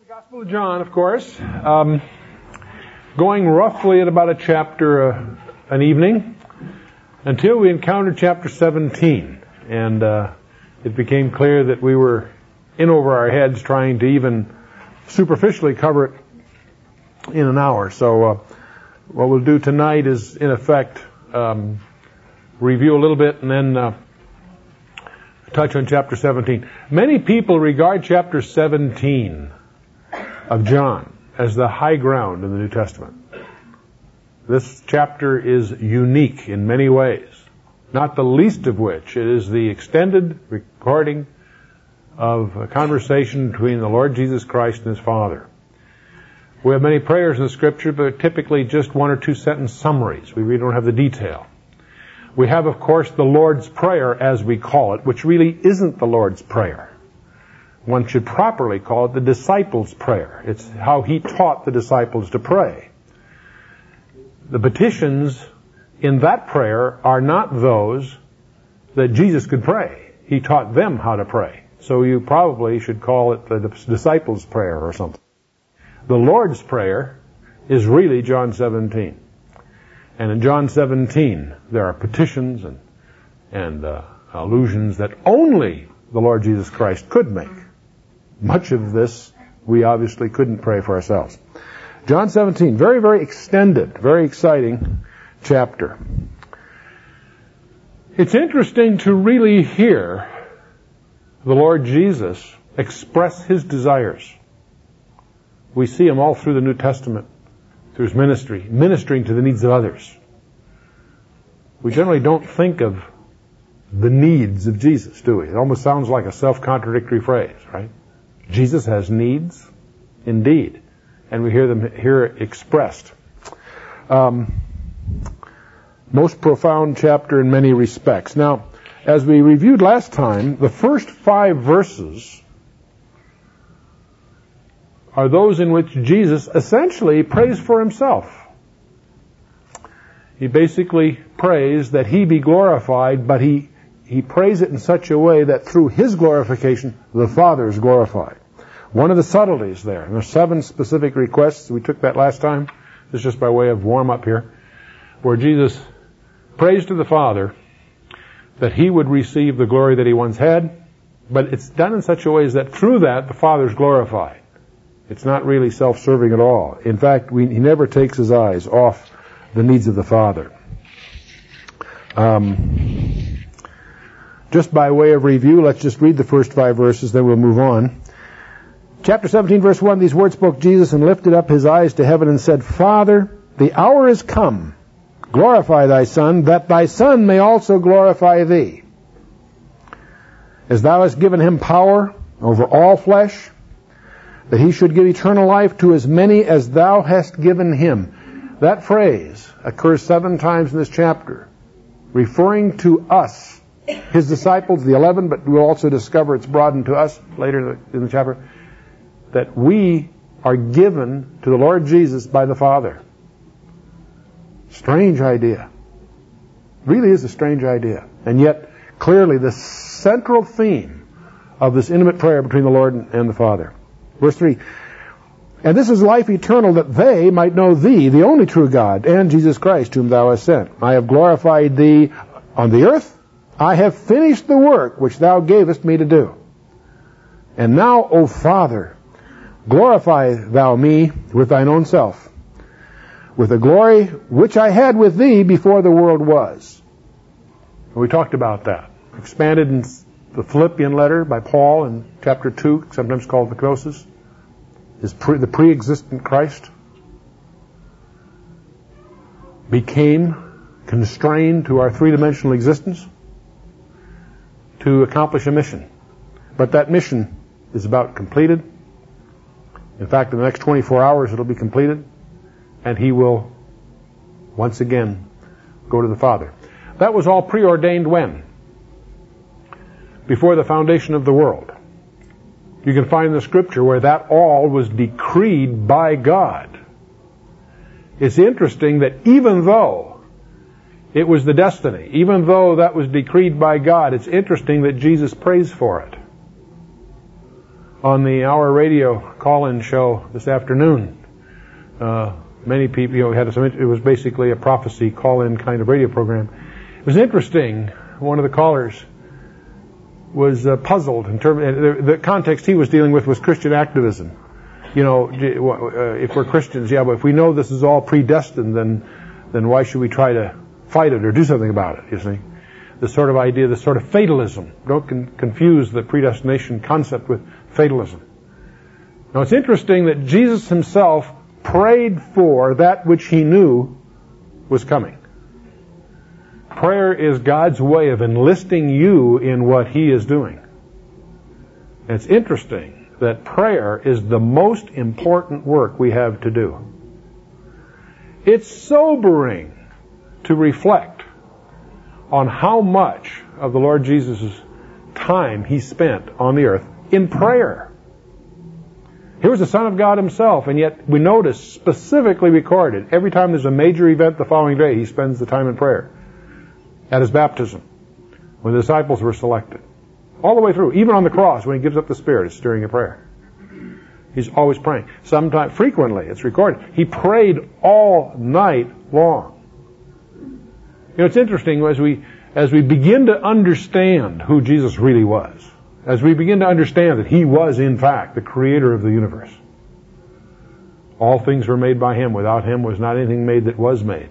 Gospel of John, of course, going roughly at about a chapter an evening until we encountered chapter 17, and it became clear that we were in over our heads trying to even superficially cover it in an hour. So what we'll do tonight is, in effect, review a little bit and then touch on chapter 17. Many people regard chapter 17 of John as the high ground in the New Testament. This chapter is unique in many ways, not the least of which it is the extended recording of a conversation between the Lord Jesus Christ and His Father. We have many prayers in the Scripture, but typically just one or two sentence summaries. We really don't have the detail. We have, of course, the Lord's Prayer, as we call it, which really isn't the Lord's Prayer. One should properly call it the disciples' prayer. It's how He taught the disciples to pray. The petitions in that prayer are not those that Jesus could pray. He taught them how to pray. So you probably should call it the disciples' prayer or something. The Lord's Prayer is really John 17. And in John 17, there are petitions and allusions that only the Lord Jesus Christ could make. Much of this we obviously couldn't pray for ourselves. John 17, very, very extended, very exciting chapter. It's interesting to really hear the Lord Jesus express His desires. We see Him all through the New Testament, through His ministry, ministering to the needs of others. We generally don't think of the needs of Jesus, do we? It almost sounds like a self-contradictory phrase, right? Jesus has needs, indeed, and we hear them here expressed. Most profound chapter in many respects. Now, as we reviewed last time, the first 5 verses are those in which Jesus essentially prays for Himself. He basically prays that He be glorified, but He prays it in such a way that through His glorification, the Father is glorified. One of the subtleties there, and there's 7 specific requests. We took that last time. This is just by way of warm-up here, where Jesus prays to the Father that He would receive the glory that He once had, but it's done in such a way that through that, the Father is glorified. It's not really self-serving at all. In fact, He never takes His eyes off the needs of the Father. Just by way of review, let's just read the first 5 verses, then we'll move on. Chapter 17, verse 1, these words spoke Jesus and lifted up His eyes to heaven and said, Father, the hour is come. Glorify Thy Son, that Thy Son may also glorify Thee. As Thou hast given Him power over all flesh, that He should give eternal life to as many as Thou hast given Him. That phrase occurs 7 times in this chapter, referring to us, His disciples, the 11, but we'll also discover it's broadened to us later in the chapter, that we are given to the Lord Jesus by the Father. Strange idea. Really is a strange idea. And yet, clearly, the central theme of this intimate prayer between the Lord and the Father. Verse 3, and this is life eternal, that they might know Thee, the only true God, and Jesus Christ, whom Thou hast sent. I have glorified Thee on the earth. I have finished the work which Thou gavest me to do. And now, O Father, glorify Thou me with Thine own self, with the glory which I had with Thee before the world was. We talked about that. Expanded in the Philippian letter by Paul in chapter 2, sometimes called the Kenosis, is the pre-existent Christ became constrained to our three-dimensional existence to accomplish a mission. But that mission is about completed. In fact, in the next 24 hours it'll be completed, and He will once again go to the Father. That was all preordained when? Before the foundation of the world. You can find in the Scripture where that all was decreed by God. It's interesting that even though it was the destiny, even though that was decreed by God, it's interesting that Jesus prays for it. on the Hour Radio call-in show this afternoon. Many people, it was basically a prophecy call-in kind of radio program. It was interesting. One of the callers was puzzled in terms. The context he was dealing with was Christian activism. If we're Christians, but if we know this is all predestined, then why should we try to fight it or do something about it? You see, this sort of idea, this sort of fatalism. Don't confuse the predestination concept with fatalism. Now, it's interesting that Jesus himself prayed for that which he knew was coming. Prayer is God's way of enlisting you in what he is doing. And it's interesting that prayer is the most important work we have to do. It's sobering to reflect on how much of the Lord Jesus' time he spent on the earth in prayer. He was the Son of God himself, and yet we notice specifically recorded every time there's a major event the following day, he spends the time in prayer. At his baptism, when the disciples were selected. All the way through, even on the cross, when he gives up the Spirit, it's during a prayer. He's always praying. Sometimes, frequently, it's recorded. He prayed all night long. It's interesting as we begin to understand who Jesus really was, as we begin to understand that he was, in fact, the creator of the universe. All things were made by him. Without him was not anything made that was made.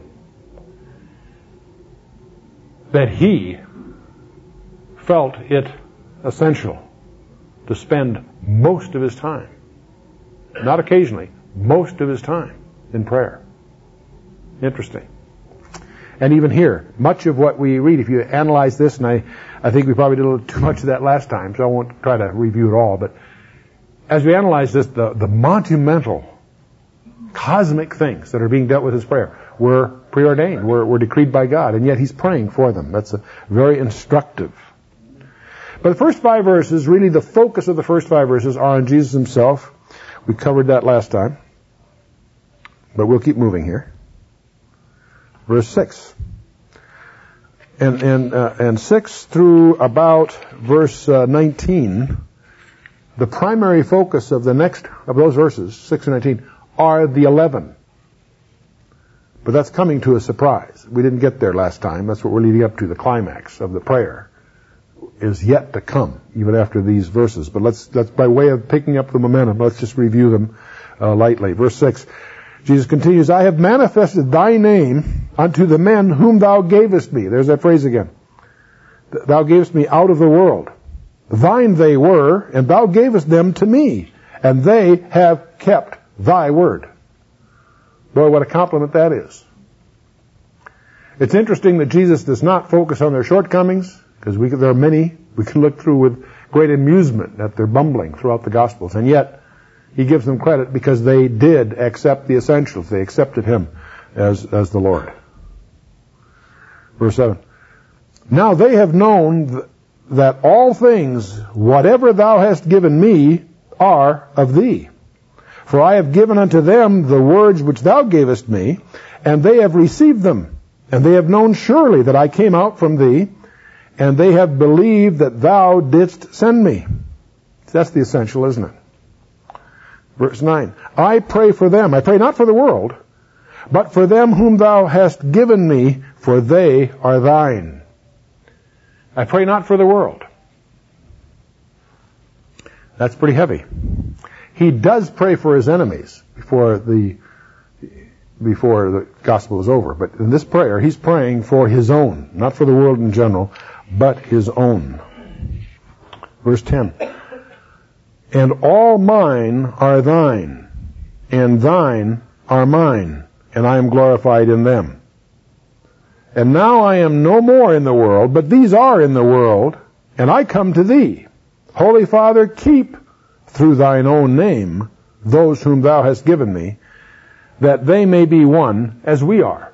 That he felt it essential to spend most of his time, not occasionally, most of his time in prayer. Interesting. And even here, much of what we read, if you analyze this, and I think we probably did a little too much of that last time, so I won't try to review it all, but as we analyze this, the monumental, cosmic things that are being dealt with his prayer were preordained, were decreed by God, and yet he's praying for them. That's very instructive. But the first 5 verses, really the focus of the first 5 verses are on Jesus himself. We covered that last time. But we'll keep moving here. Verse 6. And 6 through about verse 19, the primary focus of those verses, 6 and 19, are the 11. But that's coming to a surprise. We didn't get there last time. That's what we're leading up to. The climax of the prayer is yet to come, even after these verses. But let's by way of picking up the momentum, let's just review them lightly. Verse 6, Jesus continues, I have manifested thy name unto the men whom thou gavest me. There's that phrase again. Thou gavest me out of the world. Thine they were, and thou gavest them to me, and they have kept thy word. Boy, what a compliment that is. It's interesting that Jesus does not focus on their shortcomings, because there are many we can look through with great amusement at their bumbling throughout the Gospels, and yet he gives them credit because they did accept the essentials. They accepted him as the Lord. Verse 7. Now they have known that all things, whatever thou hast given me, are of thee. For I have given unto them the words which thou gavest me, and they have received them. And they have known surely that I came out from thee, and they have believed that thou didst send me. That's the essential, isn't it? Verse 9. I pray for them. I pray not for the world, but for them whom thou hast given me, for they are thine. I pray not for the world. That's pretty heavy. He does pray for his enemies before the gospel is over. But in this prayer, he's praying for his own, not for the world in general, but his own. Verse 10. And all mine are thine, and thine are mine, and I am glorified in them. And now I am no more in the world, but these are in the world, and I come to thee. Holy Father, keep through thine own name those whom thou hast given me, that they may be one as we are.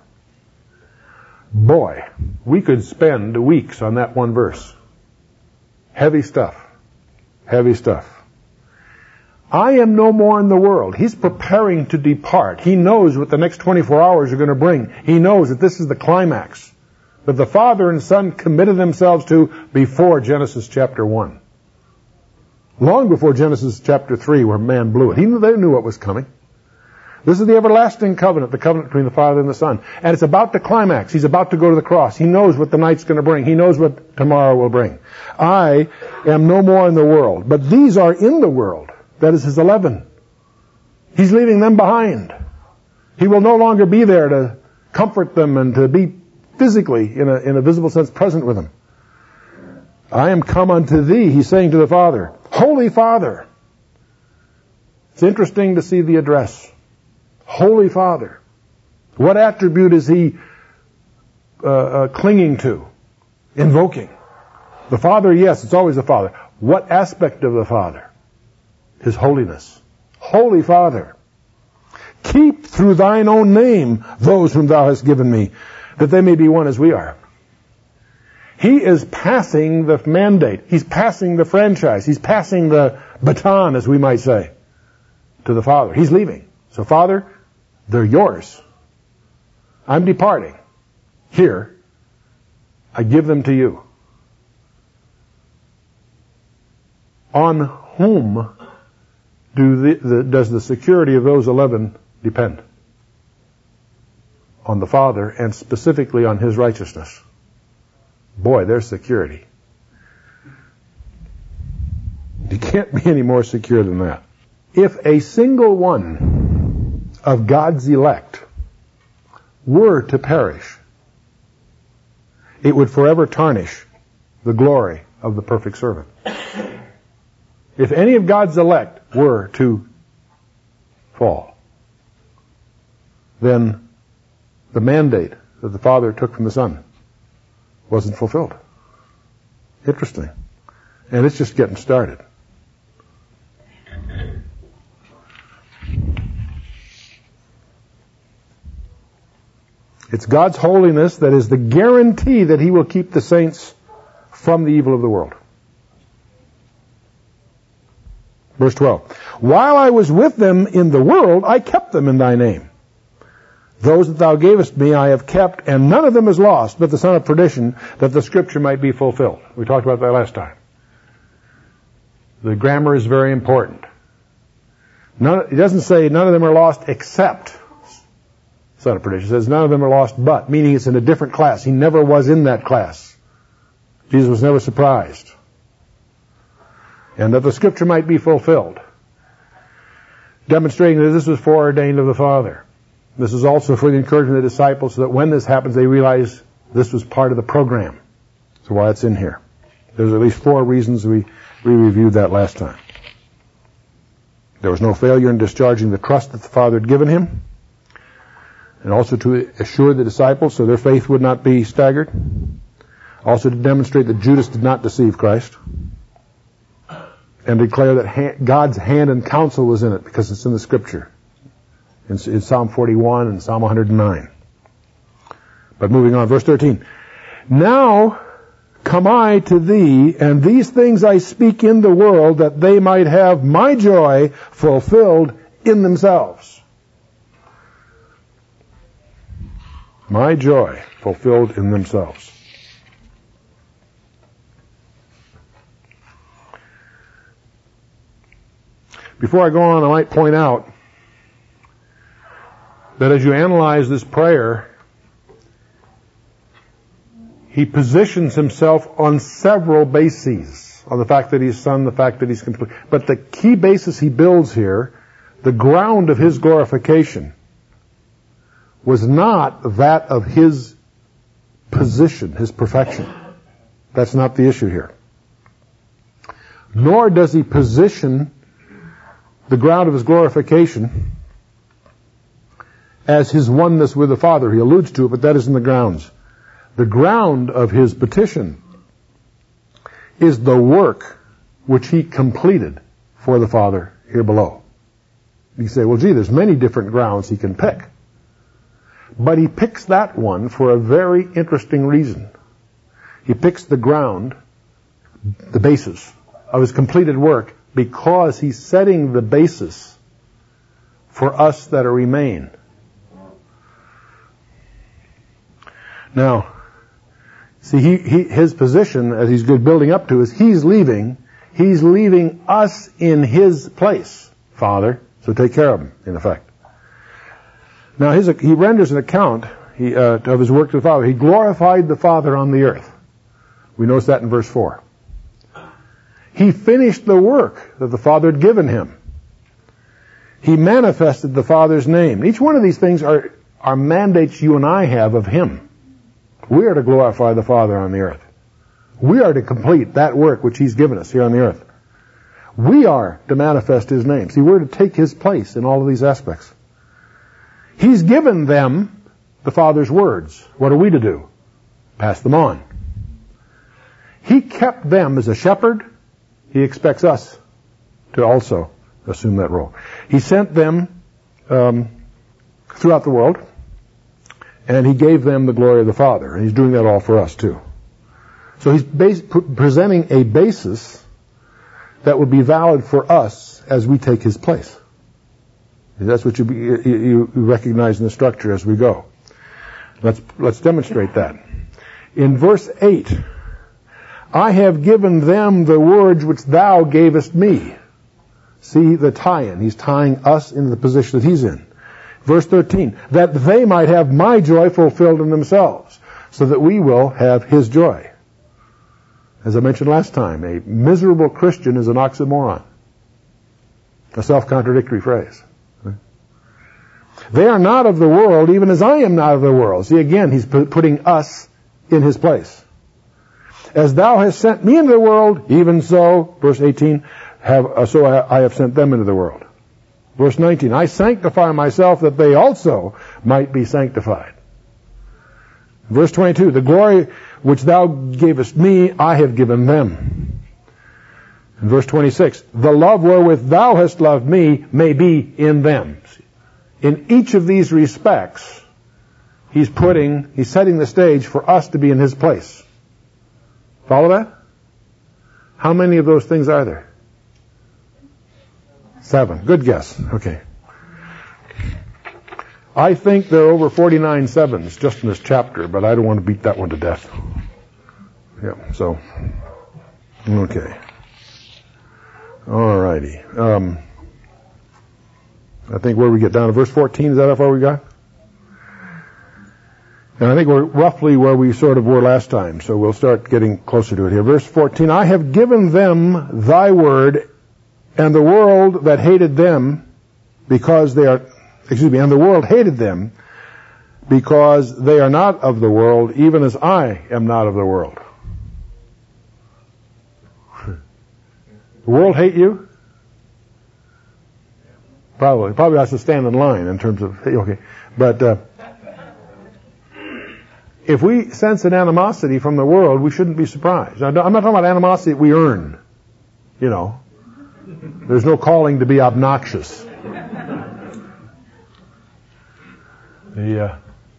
Boy, we could spend weeks on that one verse. Heavy stuff. Heavy stuff. I am no more in the world. He's preparing to depart. He knows what the next 24 hours are going to bring. He knows that this is the climax that the Father and Son committed themselves to before Genesis chapter 1. Long before Genesis chapter 3, where man blew it. They knew what was coming. This is the everlasting covenant, the covenant between the Father and the Son. And it's about to climax. He's about to go to the cross. He knows what the night's going to bring. He knows what tomorrow will bring. I am no more in the world, but these are in the world. That is his 11. He's leaving them behind. He will no longer be there to comfort them and to be physically, in a visible sense, present with them. I am come unto thee, he's saying to the Father. Holy Father. It's interesting to see the address. Holy Father. What attribute is he clinging to, invoking? The Father, yes, it's always the Father. What aspect of the Father? His holiness. Holy Father. Keep through thine own name those whom thou hast given me, that they may be one as we are. He is passing the mandate. He's passing the franchise. He's passing the baton, as we might say, to the Father. He's leaving. So, Father, they're yours. I'm departing. Here, I give them to you. On whom does the security of those 11 depend? On the Father, and specifically on his righteousness. Boy, there's security. You can't be any more secure than that. If a single one of God's elect were to perish, it would forever tarnish the glory of the perfect servant. If any of God's elect were to fall, then the mandate that the Father took from the Son wasn't fulfilled. Interesting. And it's just getting started. It's God's holiness that is the guarantee that he will keep the saints from the evil of the world. Verse 12. While I was with them in the world, I kept them in thy name. Those that thou gavest me I have kept, and none of them is lost, but the son of perdition, that the scripture might be fulfilled. We talked about that last time. The grammar is very important. It doesn't say none of them are lost except son of perdition. It says none of them are lost but, meaning it's in a different class. He never was in that class. Jesus was never surprised. And that the scripture might be fulfilled, demonstrating that this was foreordained of the Father. This is also for the encouragement of the disciples, so that when this happens, they realize this was part of the program. So why it's in here. There's at least 4 reasons we reviewed that last time. There was no failure in discharging the trust that the Father had given him, and also to assure the disciples so their faith would not be staggered. Also to demonstrate that Judas did not deceive Christ, and declare that God's hand and counsel was in it, because it's in the Scripture. In Psalm 41 and Psalm 109. But moving on, verse 13. Now come I to thee, and these things I speak in the world, that they might have my joy fulfilled in themselves. My joy fulfilled in themselves. Before I go on, I might point out that as you analyze this prayer, he positions himself on several bases. On the fact that he's Son, the fact that he's complete. But the key basis he builds here, the ground of his glorification, was not that of his position, his perfection. That's not the issue here. Nor does he position the ground of his glorification as his oneness with the Father. He alludes to it, but that isn't the grounds. The ground of his petition is the work which he completed for the Father here below. You say, well, gee, there's many different grounds he can pick. But he picks that one for a very interesting reason. He picks the ground, the basis of his completed work, because he's setting the basis for us that remain. Now, see, his position, as he's building up to, is he's leaving. He's leaving us in His place, Father, so take care of Him, in effect. Now, He renders an account of His work to the Father. He glorified the Father on the earth. We notice that in verse 4. He finished the work that the Father had given Him. He manifested the Father's name. Each one of these things are mandates you and I have of Him. We are to glorify the Father on the earth. We are to complete that work which He's given us here on the earth. We are to manifest His name. See, we're to take His place in all of these aspects. He's given them the Father's words. What are we to do? Pass them on. He kept them as a shepherd. He expects us to also assume that role. He sent them throughout the world, and He gave them the glory of the Father. And He's doing that all for us too. So He's presenting a basis that will be valid for us as we take His place. That's what you recognize in the structure as we go. Let's demonstrate that. In verse 8, I have given them the words which thou gavest me. See the tie-in. He's tying us into the position that He's in. Verse 13, that they might have my joy fulfilled in themselves, so that we will have His joy. As I mentioned last time, a miserable Christian is an oxymoron. A self-contradictory phrase. They are not of the world, even as I am not of the world. See, again, He's putting us in His place. As thou hast sent me into the world, even so, verse 18, so I have sent them into the world. Verse 19, I sanctify myself that they also might be sanctified. Verse 22, the glory which thou gavest me, I have given them. And verse 26, the love wherewith thou hast loved me may be in them. In each of these respects, He's setting the stage for us to be in His place. Follow that? How many of those things are there? 7. Good guess. Okay. I think there are over 49 sevens just in this chapter, but I don't want to beat that one to death. Yeah, so, okay. All righty. I think where we get down to verse 14, is that how far we got? And I think we're roughly where we sort of were last time, so we'll start getting closer to it here. Verse 14, I have given them thy word, and the world that hated them because they are, and the world hated them because they are not of the world, even as I am not of the world. The world hate you? Probably has to stand in line in terms of, okay. But if we sense an animosity from the world, we shouldn't be surprised. Now, I'm not talking about animosity that we earn. You know, there's no calling to be obnoxious. It's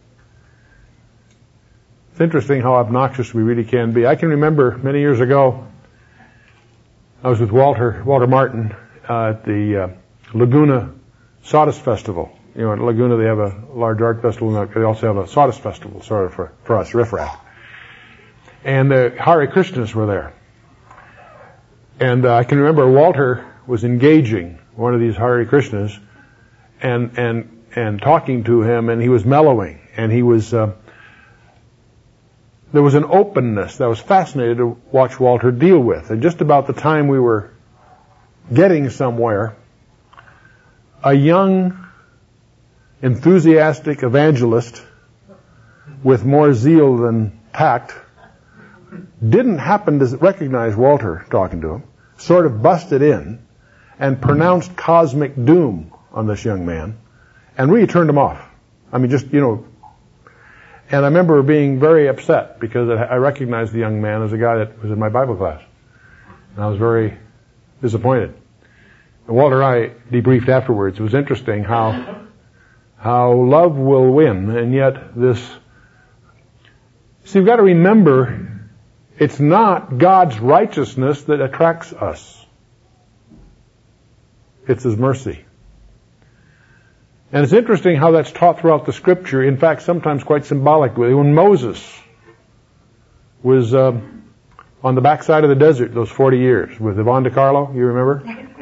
interesting how obnoxious we really can be. I can remember many years ago, I was with Walter Martin at the Laguna Sawdust Festival. You know, at Laguna they have a large art festival, and they also have a sawdust festival, sort of for us, riffraff. And the Hare Krishnas were there. And I can remember Walter was engaging one of these Hare Krishnas and talking to him, and he was mellowing, and he was there was an openness that I was fascinated to watch Walter deal with. And just about the time we were getting somewhere, a young, enthusiastic evangelist with more zeal than tact didn't happen to recognize Walter talking to him, sort of busted in and pronounced cosmic doom on this young man and really turned him off. I mean, just, you know, and I remember being very upset because I recognized the young man as a guy that was in my Bible class. And I was very disappointed. And Walter and I debriefed afterwards. It was interesting how love will win, and yet this... See, you've got to remember, it's not God's righteousness that attracts us. It's His mercy. And it's interesting how that's taught throughout the Scripture, in fact, sometimes quite symbolically. When Moses was on the backside of the desert those 40 years with Yvonne DiCarlo, you remember?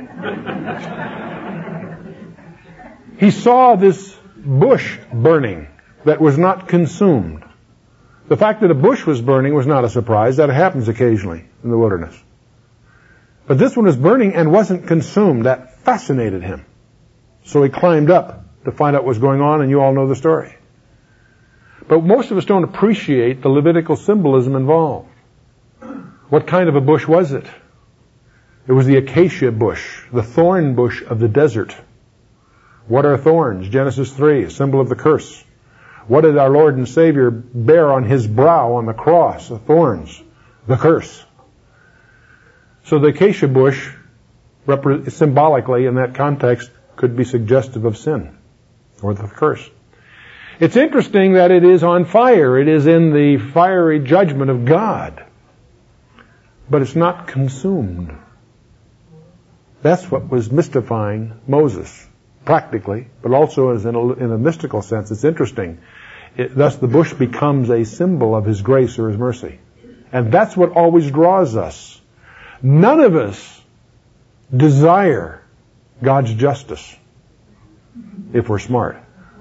He saw this bush burning that was not consumed. The fact that a bush was burning was not a surprise. That happens occasionally in the wilderness. But this one was burning and wasn't consumed. That fascinated him. So he climbed up to find out what was going on, and you all know the story. But most of us don't appreciate the Levitical symbolism involved. What kind of a bush was it? It was the acacia bush, the thorn bush of the desert. What are thorns? Genesis 3, a symbol of the curse. What did our Lord and Savior bear on his brow on the cross? The thorns, the curse. So the acacia bush, symbolically in that context, could be suggestive of sin or the curse. It's interesting that it is on fire. It is in the fiery judgment of God. But it's not consumed. That's what was mystifying Moses, practically, but also as in a mystical sense. It's interesting. Thus the bush becomes a symbol of his grace or his mercy. And that's what always draws us. None of us desire God's justice if we're smart.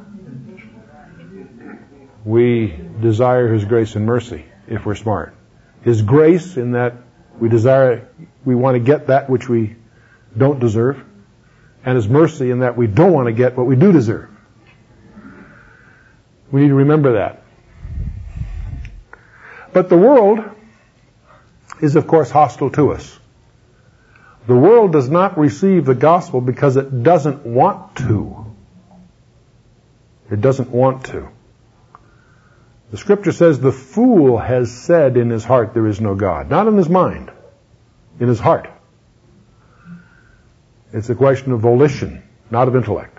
We desire his grace and mercy if we're smart. His grace in that we want to get that which we don't deserve, and his mercy in that we don't want to get what we do deserve. We need to remember that. But the world is, of course, hostile to us. The world does not receive the gospel because it doesn't want to. It doesn't want to. The scripture says the fool has said in his heart there is no God. Not in his mind, in his heart. It's a question of volition, not of intellect.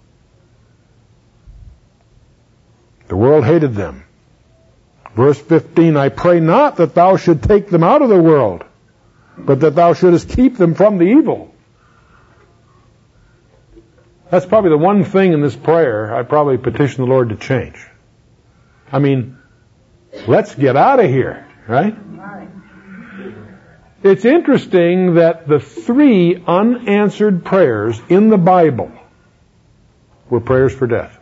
The world hated them. Verse 15, I pray not that thou should take them out of the world, but that thou shouldest keep them from the evil. That's probably the one thing in this prayer I probably petition the Lord to change. I mean, let's get out of here, right? It's interesting that the 3 unanswered prayers in the Bible were prayers for death.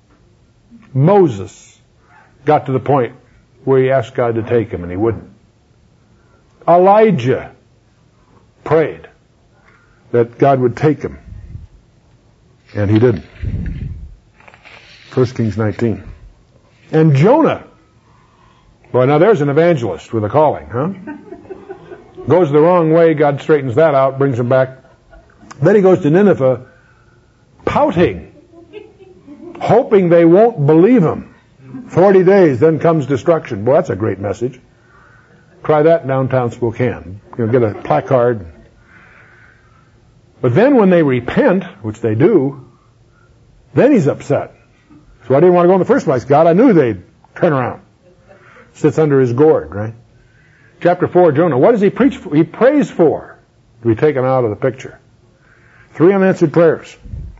Moses got to the point where he asked God to take him and he wouldn't. Elijah prayed that God would take him and he didn't. 1 Kings 19. And Jonah. Boy, now there's an evangelist with a calling, huh? Goes the wrong way, God straightens that out, brings him back. Then he goes to Nineveh pouting, hoping they won't believe him. 40 days, then comes destruction. Boy, that's a great message. Try that in downtown Spokane. Get a placard. But then when they repent, which they do, then he's upset. So I didn't want to go in the first place. God, I knew they'd turn around. Sits under his gourd, right? Chapter 4, Jonah. What does he preach for? He prays for to be taken out of the picture. 3 unanswered prayers.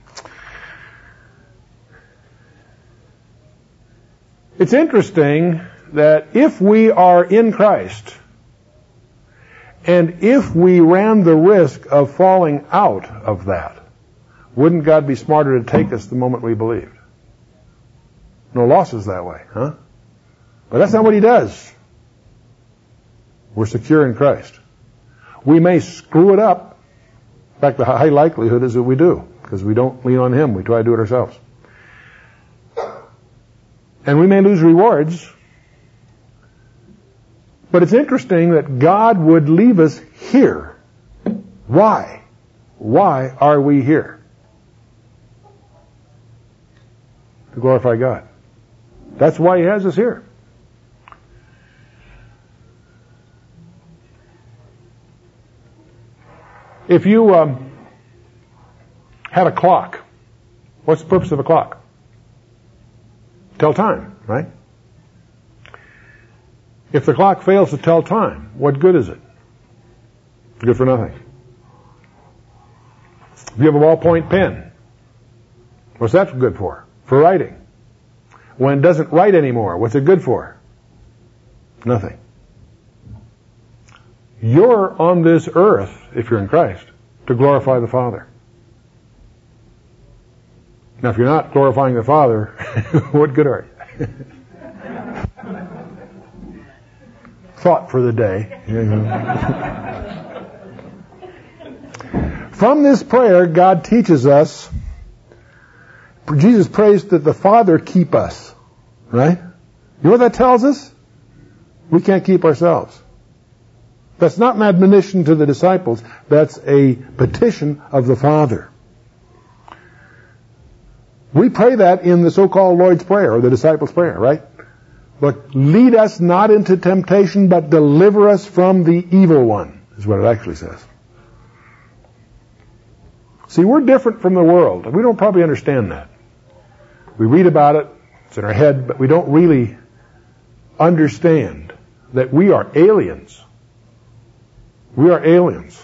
It's interesting that if we are in Christ, and if we ran the risk of falling out of that, wouldn't God be smarter to take us the moment we believed? No losses that way, huh? But that's not what he does. We're secure in Christ. We may screw it up. In fact, the high likelihood is that we do, because we don't lean on him. We try to do it ourselves. And we may lose rewards. But it's interesting that God would leave us here. Why? Why are we here? To glorify God. That's why he has us here. If you had a clock, what's the purpose of a clock? Tell time, right? If the clock fails to tell time, what good is it? Good for nothing. If you have a ballpoint pen, what's that good for? For writing. When it doesn't write anymore, what's it good for? Nothing. You're on this earth, if you're in Christ, to glorify the Father. Now, if you're not glorifying the Father, what good are you? Thought for the day. From this prayer, God teaches us, Jesus prays that the Father keep us. Right? You know what that tells us? We can't keep ourselves. That's not an admonition to the disciples. That's a petition of the Father. We pray that in the so-called Lord's Prayer, or the disciples' prayer, right? But lead us not into temptation, but deliver us from the evil one, is what it actually says. See, we're different from the world. We don't probably understand that. We read about it, it's in our head, but we don't really understand that we are aliens. We are aliens.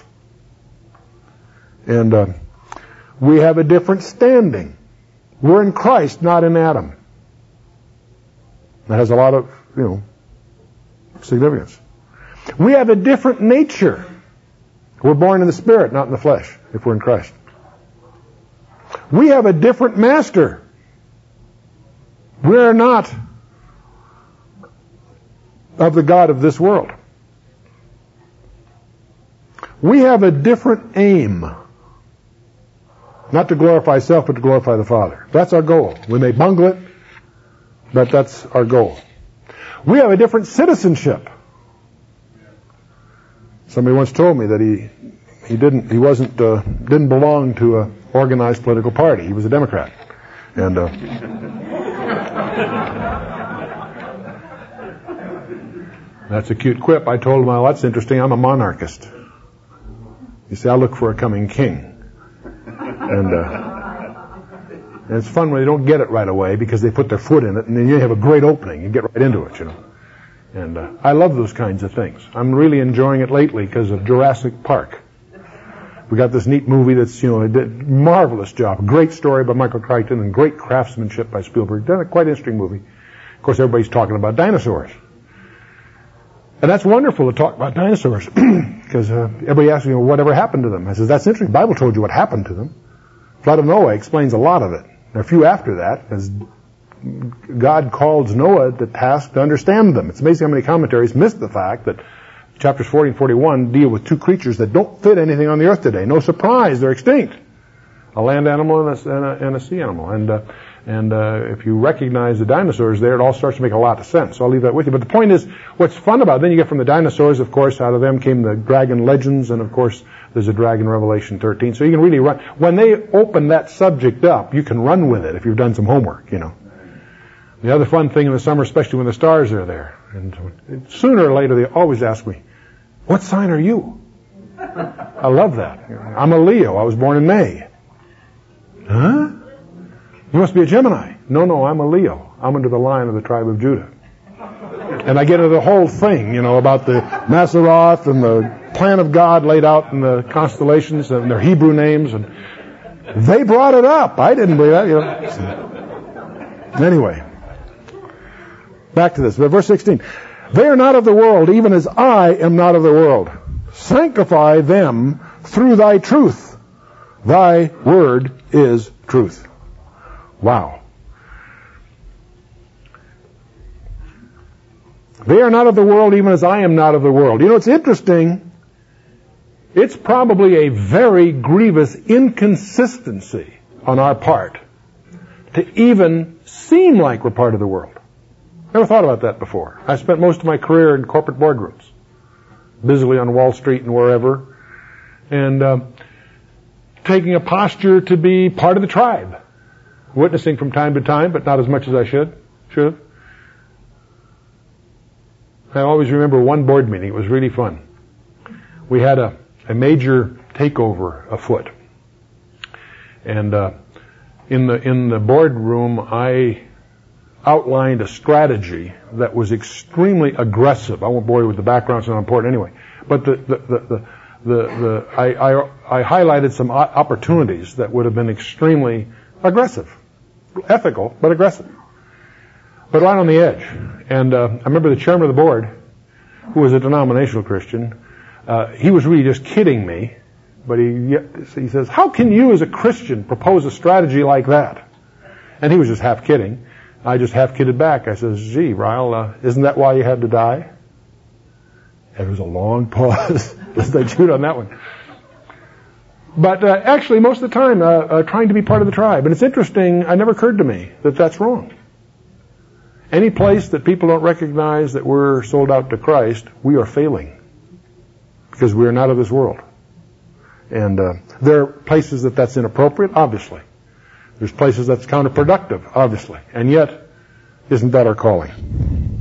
And we have a different standing. We're in Christ, not in Adam. That has a lot of, significance. We have a different nature. We're born in the Spirit, not in the flesh, if we're in Christ. We have a different master. We're not of the God of this world. We have a different aim. Not to glorify self, but to glorify the Father. That's our goal. We may bungle it, but that's our goal. We have a different citizenship. Somebody once told me that he didn't belong to an organized political party. He was a Democrat. And that's a cute quip. I told him, well, that's interesting. I'm a monarchist. You see, I look for a coming king. And it's fun when they don't get it right away because they put their foot in it, and then you have a great opening. You get right into it, And I love those kinds of things. I'm really enjoying it lately because of Jurassic Park. We got this neat movie that's, did a marvelous job. Great story by Michael Crichton and great craftsmanship by Spielberg. Done a quite interesting movie. Of course, everybody's talking about dinosaurs. And that's wonderful to talk about dinosaurs because everybody asks me, whatever happened to them? I says, that's interesting. The Bible told you what happened to them. Flood of Noah explains a lot of it. There are a few after that, as God calls Noah to task to understand them. It's amazing how many commentaries miss the fact that chapters 40 and 41 deal with two creatures that don't fit anything on the earth today. No surprise, they're extinct. A land animal and a sea animal. And if you recognize the dinosaurs there, it all starts to make a lot of sense. So I'll leave that with you. But the point is, what's fun about it, then you get from the dinosaurs, of course, out of them came the dragon legends, and of course, there's a dragon Revelation 13. So you can really run. When they open that subject up, you can run with it if you've done some homework, The other fun thing in the summer, especially when the stars are there, and sooner or later they always ask me, what sign are you? I love that. I'm a Leo. I was born in May. Huh? You must be a Gemini. No, I'm a Leo. I'm under the line of the tribe of Judah. And I get into the whole thing, about the Mazzaroth and the plan of God laid out in the constellations and their Hebrew names. And they brought it up. I didn't believe that. Anyway, back to this. Verse 16. They are not of the world, even as I am not of the world. Sanctify them through thy truth. Thy word is truth. Wow. They are not of the world, even as I am not of the world. It's interesting. It's probably a very grievous inconsistency on our part to even seem like we're part of the world. Never thought about that before. I spent most of my career in corporate boardrooms, busily on Wall Street and wherever, and taking a posture to be part of the tribe. Witnessing from time to time, but not as much as I should have. I always remember one board meeting. It was really fun. We had a major takeover afoot. And in the boardroom, I outlined a strategy that was extremely aggressive. I won't bore you with the background, it's not important anyway. But I highlighted some opportunities that would have been extremely aggressive. Ethical, but aggressive. But right on the edge. And I remember the chairman of the board, who was a denominational Christian, He was really just kidding me, but he says, how can you as a Christian propose a strategy like that? And he was just half kidding. I just half kidded back. I says, gee, Ryle, isn't that why you had to die? And there was a long pause. I chewed on that one. But actually, most of the time, trying to be part of the tribe. And it's interesting, it never occurred to me that that's wrong. Any place that people don't recognize that we're sold out to Christ, we are failing. Because we are not of this world. And there are places that that's inappropriate, obviously. There's places that's counterproductive, obviously. And yet, isn't that our calling?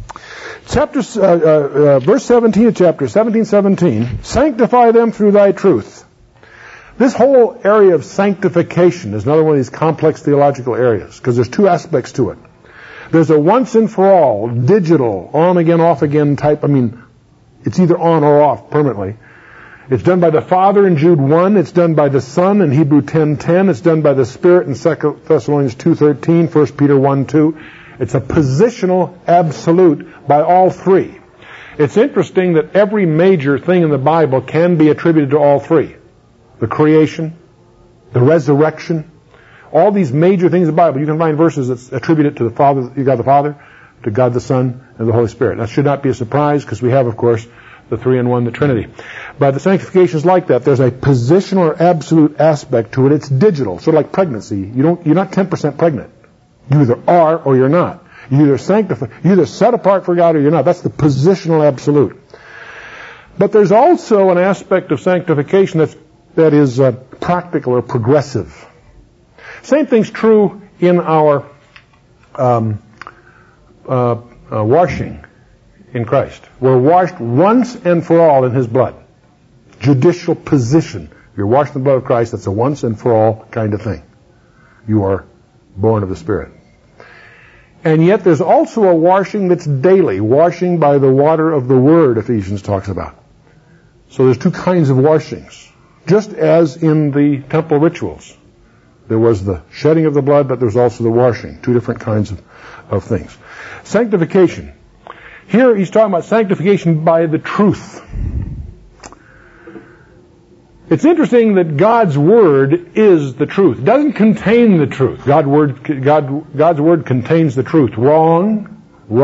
Verse 17 of chapter 17:17, sanctify them through thy truth. This whole area of sanctification is another one of these complex theological areas, because there's two aspects to it. There's a once and for all, digital, on again, off again type. It's either on or off permanently. It's done by the Father in Jude 1. It's done by the Son in Hebrew 10:10. It's done by the Spirit in 2 Thessalonians 2:13, 1 Peter 1:2. It's a positional absolute by all three. It's interesting that every major thing in the Bible can be attributed to all three. The creation, the resurrection, all these major things in the Bible. You can find verses that attribute it to the Father, you got the Father, to God the Son, and the Holy Spirit. That should not be a surprise, because we have, of course, the three in one, the Trinity. But the sanctification is like that. There's a positional or absolute aspect to it. It's digital, sort of like pregnancy. You're not 10% pregnant. You either are or you're not. You either sanctify, you either set apart for God or you're not. That's the positional absolute. But there's also an aspect of sanctification that is practical or progressive. Same thing's true in our washing in Christ. We're washed once and for all in His blood. Judicial position. If you're washed in the blood of Christ, that's a once and for all kind of thing. You are born of the Spirit. And yet there's also a washing that's daily, washing by the water of the Word, Ephesians talks about. So there's two kinds of washings. Just as in the temple rituals. There was the shedding of the blood, but there's also the washing. Two different kinds of things. Sanctification. Here he's talking about sanctification by the truth. It's interesting that God's Word is the truth. It doesn't contain the truth. God's Word contains the truth. Wrong.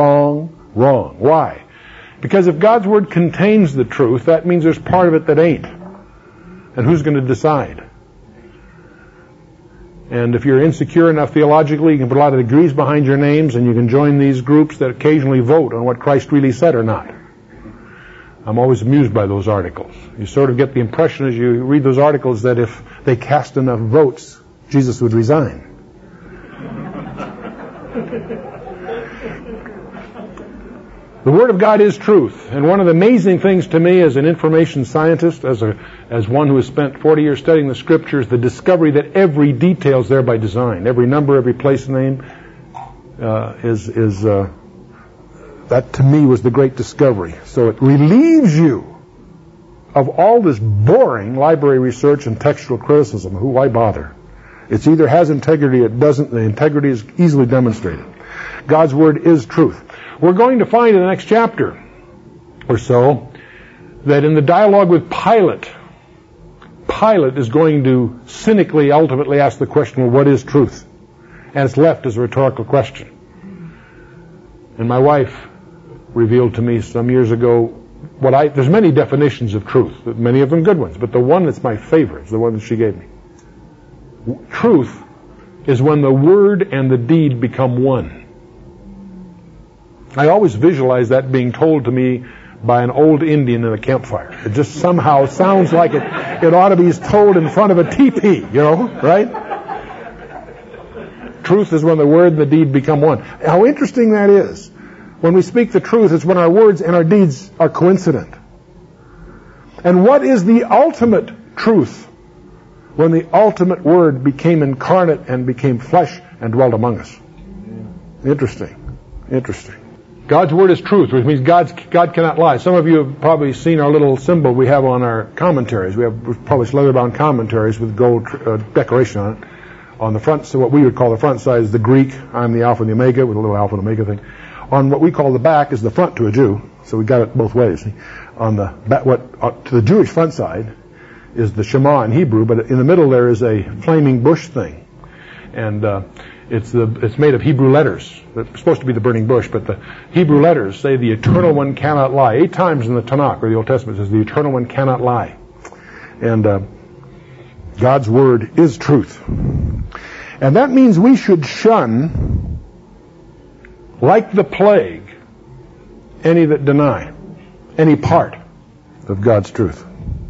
Why? Because if God's Word contains the truth, that means there's part of it that ain't. And who's going to decide? And if you're insecure enough theologically, you can put a lot of degrees behind your names, and you can join these groups that occasionally vote on what Christ really said or not. I'm always amused by those articles. You sort of get the impression as you read those articles that if they cast enough votes, Jesus would resign. The Word of God is truth. And one of the amazing things to me as an information scientist, as one who has spent 40 years studying the Scriptures, the discovery that every detail is there by design. Every number, every place name that to me was the great discovery. So it relieves you of all this boring library research and textual criticism. Why bother? It either has integrity, it doesn't. The integrity is easily demonstrated. God's Word is truth. We're going to find in the next chapter or so that in the dialogue with Pilate is going to cynically ultimately ask the question, well, what is truth? And it's left as a rhetorical question. And my wife revealed to me some years ago there's many definitions of truth, many of them good ones, but the one that's my favorite is the one that she gave me. Truth is when the word and the deed become one. I always visualize that being told to me by an old Indian in a campfire. It just somehow sounds like it ought to be told in front of a teepee, right? Truth is when the word and the deed become one. How interesting that is. When we speak the truth, it's when our words and our deeds are coincident. And what is the ultimate truth? When the ultimate word became incarnate and became flesh and dwelt among us. Interesting. God's Word is truth, which means God cannot lie. Some of you have probably seen our little symbol we have on our commentaries. We have published leather-bound commentaries with gold decoration on it. On the front, so what we would call the front side is the Greek. I'm the Alpha and the Omega, with a little Alpha and Omega thing. On what we call the back is the front to a Jew, so we got it both ways. On the back, to the Jewish front side is the Shema in Hebrew, but in the middle there is a flaming bush thing, and it's made of Hebrew letters. It's supposed to be the burning bush, but the Hebrew letters say the Eternal One cannot lie. 8 times in the Tanakh, or the Old Testament, it says the Eternal One cannot lie. And God's Word is truth. And that means we should shun, like the plague, any that deny any part of God's truth.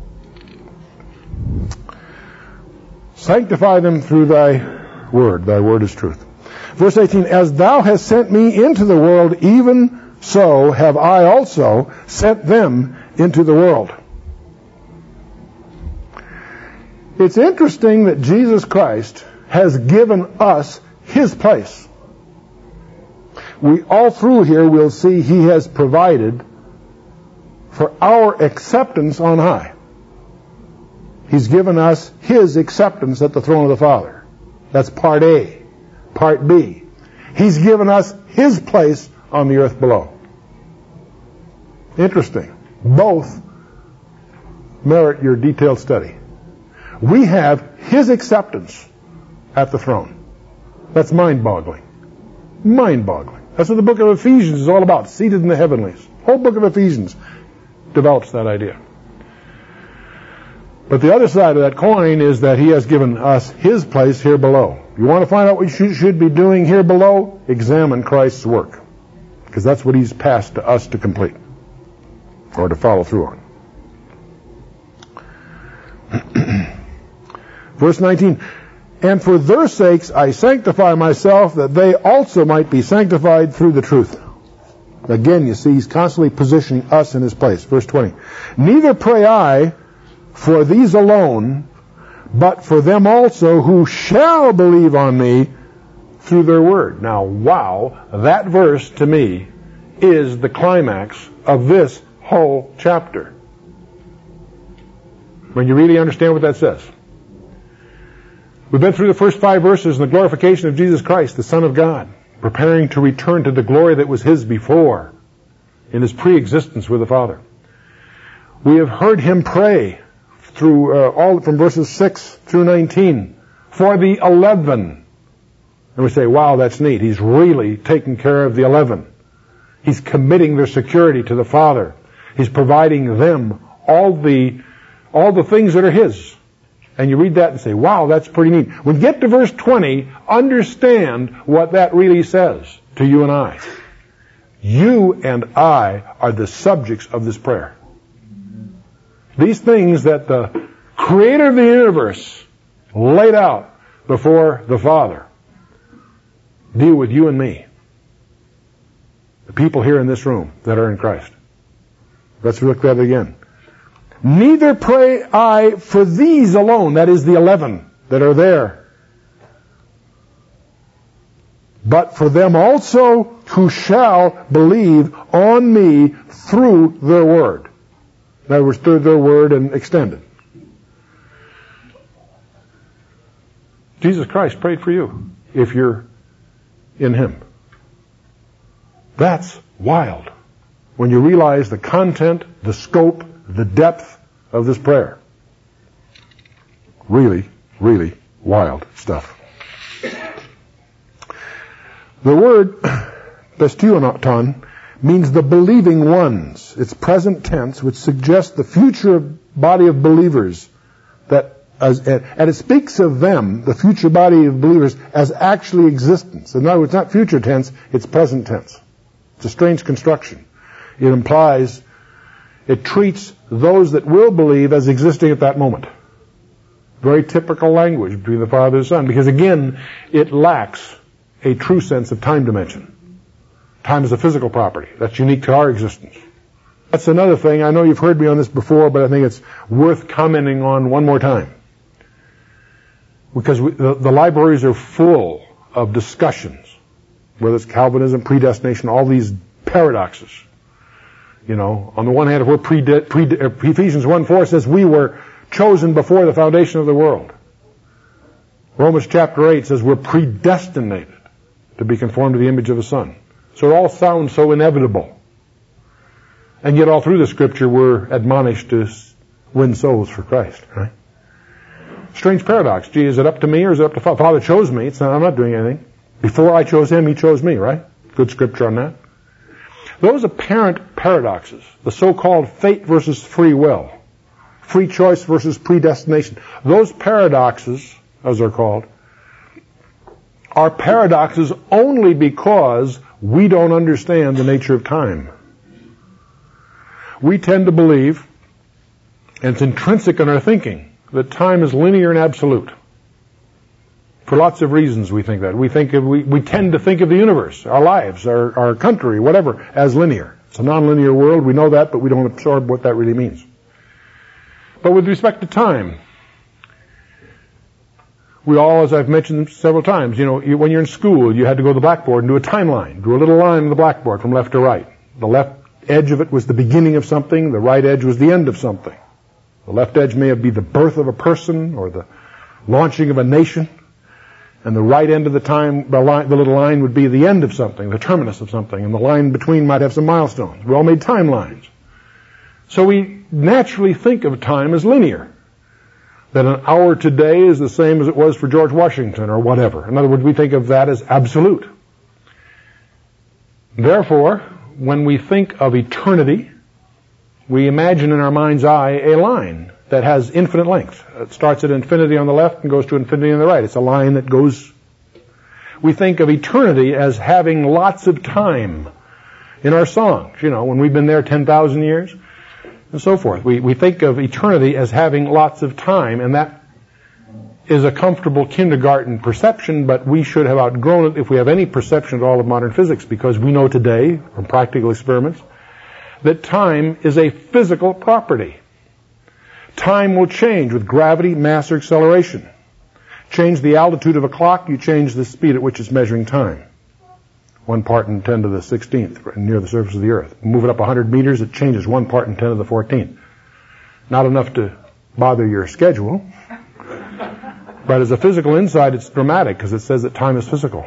Sanctify them through thy word. Thy word is truth. Verse 18, as thou hast sent me into the world, even so have I also sent them into the world. It's interesting that Jesus Christ has given us his place. We all through here will see he has provided for our acceptance on high. He's given us his acceptance at the throne of the Father. That's part A. Part B. He's given us his place on the earth below. Interesting. Both merit your detailed study. We have his acceptance at the throne. That's mind-boggling. Mind-boggling. That's what the book of Ephesians is all about. Seated in the heavenlies. The whole book of Ephesians develops that idea. But the other side of that coin is that he has given us his place here below. You want to find out what you should be doing here below? Examine Christ's work. Because that's what he's passed to us to complete. Or to follow through on. Verse 19, and for their sakes I sanctify myself, that they also might be sanctified through the truth. Again, you see, he's constantly positioning us in his place. Verse 20, neither pray I for these alone, but for them also who shall believe on me through their word. Now, wow, that verse to me is the climax of this whole chapter. When you really understand what that says. We've been through the first 5 verses in the glorification of Jesus Christ, the Son of God, preparing to return to the glory that was his before, in his pre-existence with the Father. We have heard him pray through all from verses 6 through 19 for the 11. And we say, wow, that's neat. He's really taking care of the 11. He's committing their security to the Father. He's providing them all the things that are his. And you read that and say, wow, that's pretty neat. When you get to verse 20, understand what that really says to you and I. You and I are the subjects of this prayer. These things that the Creator of the universe laid out before the Father deal with you and me. The people here in this room that are in Christ. Let's look at that again. Neither pray I for these alone, that is the 11 that are there, but for them also who shall believe on me through their word. In other words, through their word and extended. Jesus Christ prayed for you if you're in him. That's wild. When you realize the content, the scope, the depth of this prayer. Really, really wild stuff. The word bestionaton means the believing ones. It's present tense, which suggests the future body of believers and it speaks of them, the future body of believers, as actually existence. In other words, not future tense, it's present tense. It's a strange construction. It implies, it treats those that will believe as existing at that moment. Very typical language between the Father and the Son, because again, it lacks a true sense of time dimension. Time is a physical property. That's unique to our existence. That's another thing. I know you've heard me on this before, but I think it's worth commenting on one more time. Because the libraries are full of discussions, whether it's Calvinism, predestination, all these paradoxes. You know, on the one hand, if we're Ephesians 1:4 says we were chosen before the foundation of the world. Romans chapter 8 says we're predestinated to be conformed to the image of the Son. So it all sounds so inevitable. And yet all through the Scripture we're admonished to win souls for Christ, right? Strange paradox. Gee, is it up to me or is it up to Father? Father chose me. It's not, I'm not doing anything. Before I chose him, he chose me, right? Good Scripture on that. Those apparent paradoxes, the so-called fate versus free will, free choice versus predestination, those paradoxes, as they're called, are paradoxes only because we don't understand the nature of time. We tend to believe, and it's intrinsic in our thinking, that time is linear and absolute. For lots of reasons we think that. We tend to think of the universe, our lives, our country, whatever, as linear. It's a nonlinear world, we know that, but we don't absorb what that really means. But with respect to time, we all, as I've mentioned several times, when you're in school, you had to go to the blackboard and do a timeline, do a little line on the blackboard from left to right. The left edge of it was the beginning of something, the right edge was the end of something. The left edge may be the birth of a person or the launching of a nation, and the right end of the little line would be the end of something, the terminus of something, and the line between might have some milestones. We all made timelines. So we naturally think of time as linear. That an hour today is the same as it was for George Washington or whatever. In other words, we think of that as absolute. Therefore, when we think of eternity, we imagine in our mind's eye a line that has infinite length. It starts at infinity on the left and goes to infinity on the right. It's a line that goes... We think of eternity as having lots of time. In our songs, when we've been there 10,000 years, and so forth. We think of eternity as having lots of time, and that is a comfortable kindergarten perception, but we should have outgrown it if we have any perception at all of modern physics, because we know today, from practical experiments, that time is a physical property. Time will change with gravity, mass, or acceleration. Change the altitude of a clock, you change the speed at which it's measuring time. 1 part in 10 to the 16th near the surface of the earth. Move it up 100 meters, it changes 1 part in 10 to the 14th. Not enough to bother your schedule. But as a physical insight, it's dramatic because it says that time is physical.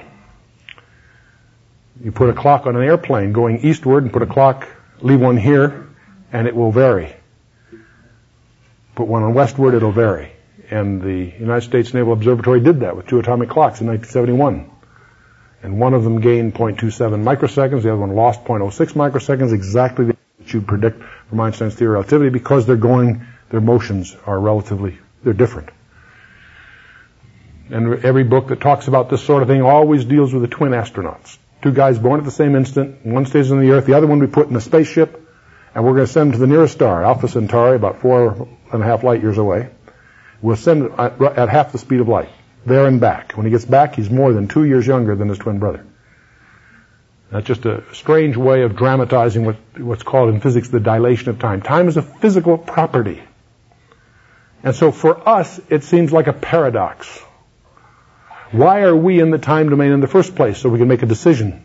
You put a clock on an airplane going eastward and put a clock, leave one here, and it will vary. Put one on westward, it'll vary. And the United States Naval Observatory did that with 2 atomic clocks in 1971. And one of them gained 0.27 microseconds, the other one lost 0.06 microseconds, exactly the that you'd predict from Einstein's theory of relativity, because their motions are they're different. And every book that talks about this sort of thing always deals with the twin astronauts. 2 guys born at the same instant, one stays on the Earth, the other one we put in a spaceship, and we're going to send him to the nearest star, Alpha Centauri, about 4.5 light years away. We'll send it at half the speed of light. There and back. When he gets back, he's more than 2 years younger than his twin brother. That's just a strange way of dramatizing what's called in physics the dilation of time. Time is a physical property. And so for us, it seems like a paradox. Why are we in the time domain in the first place? So we can make a decision.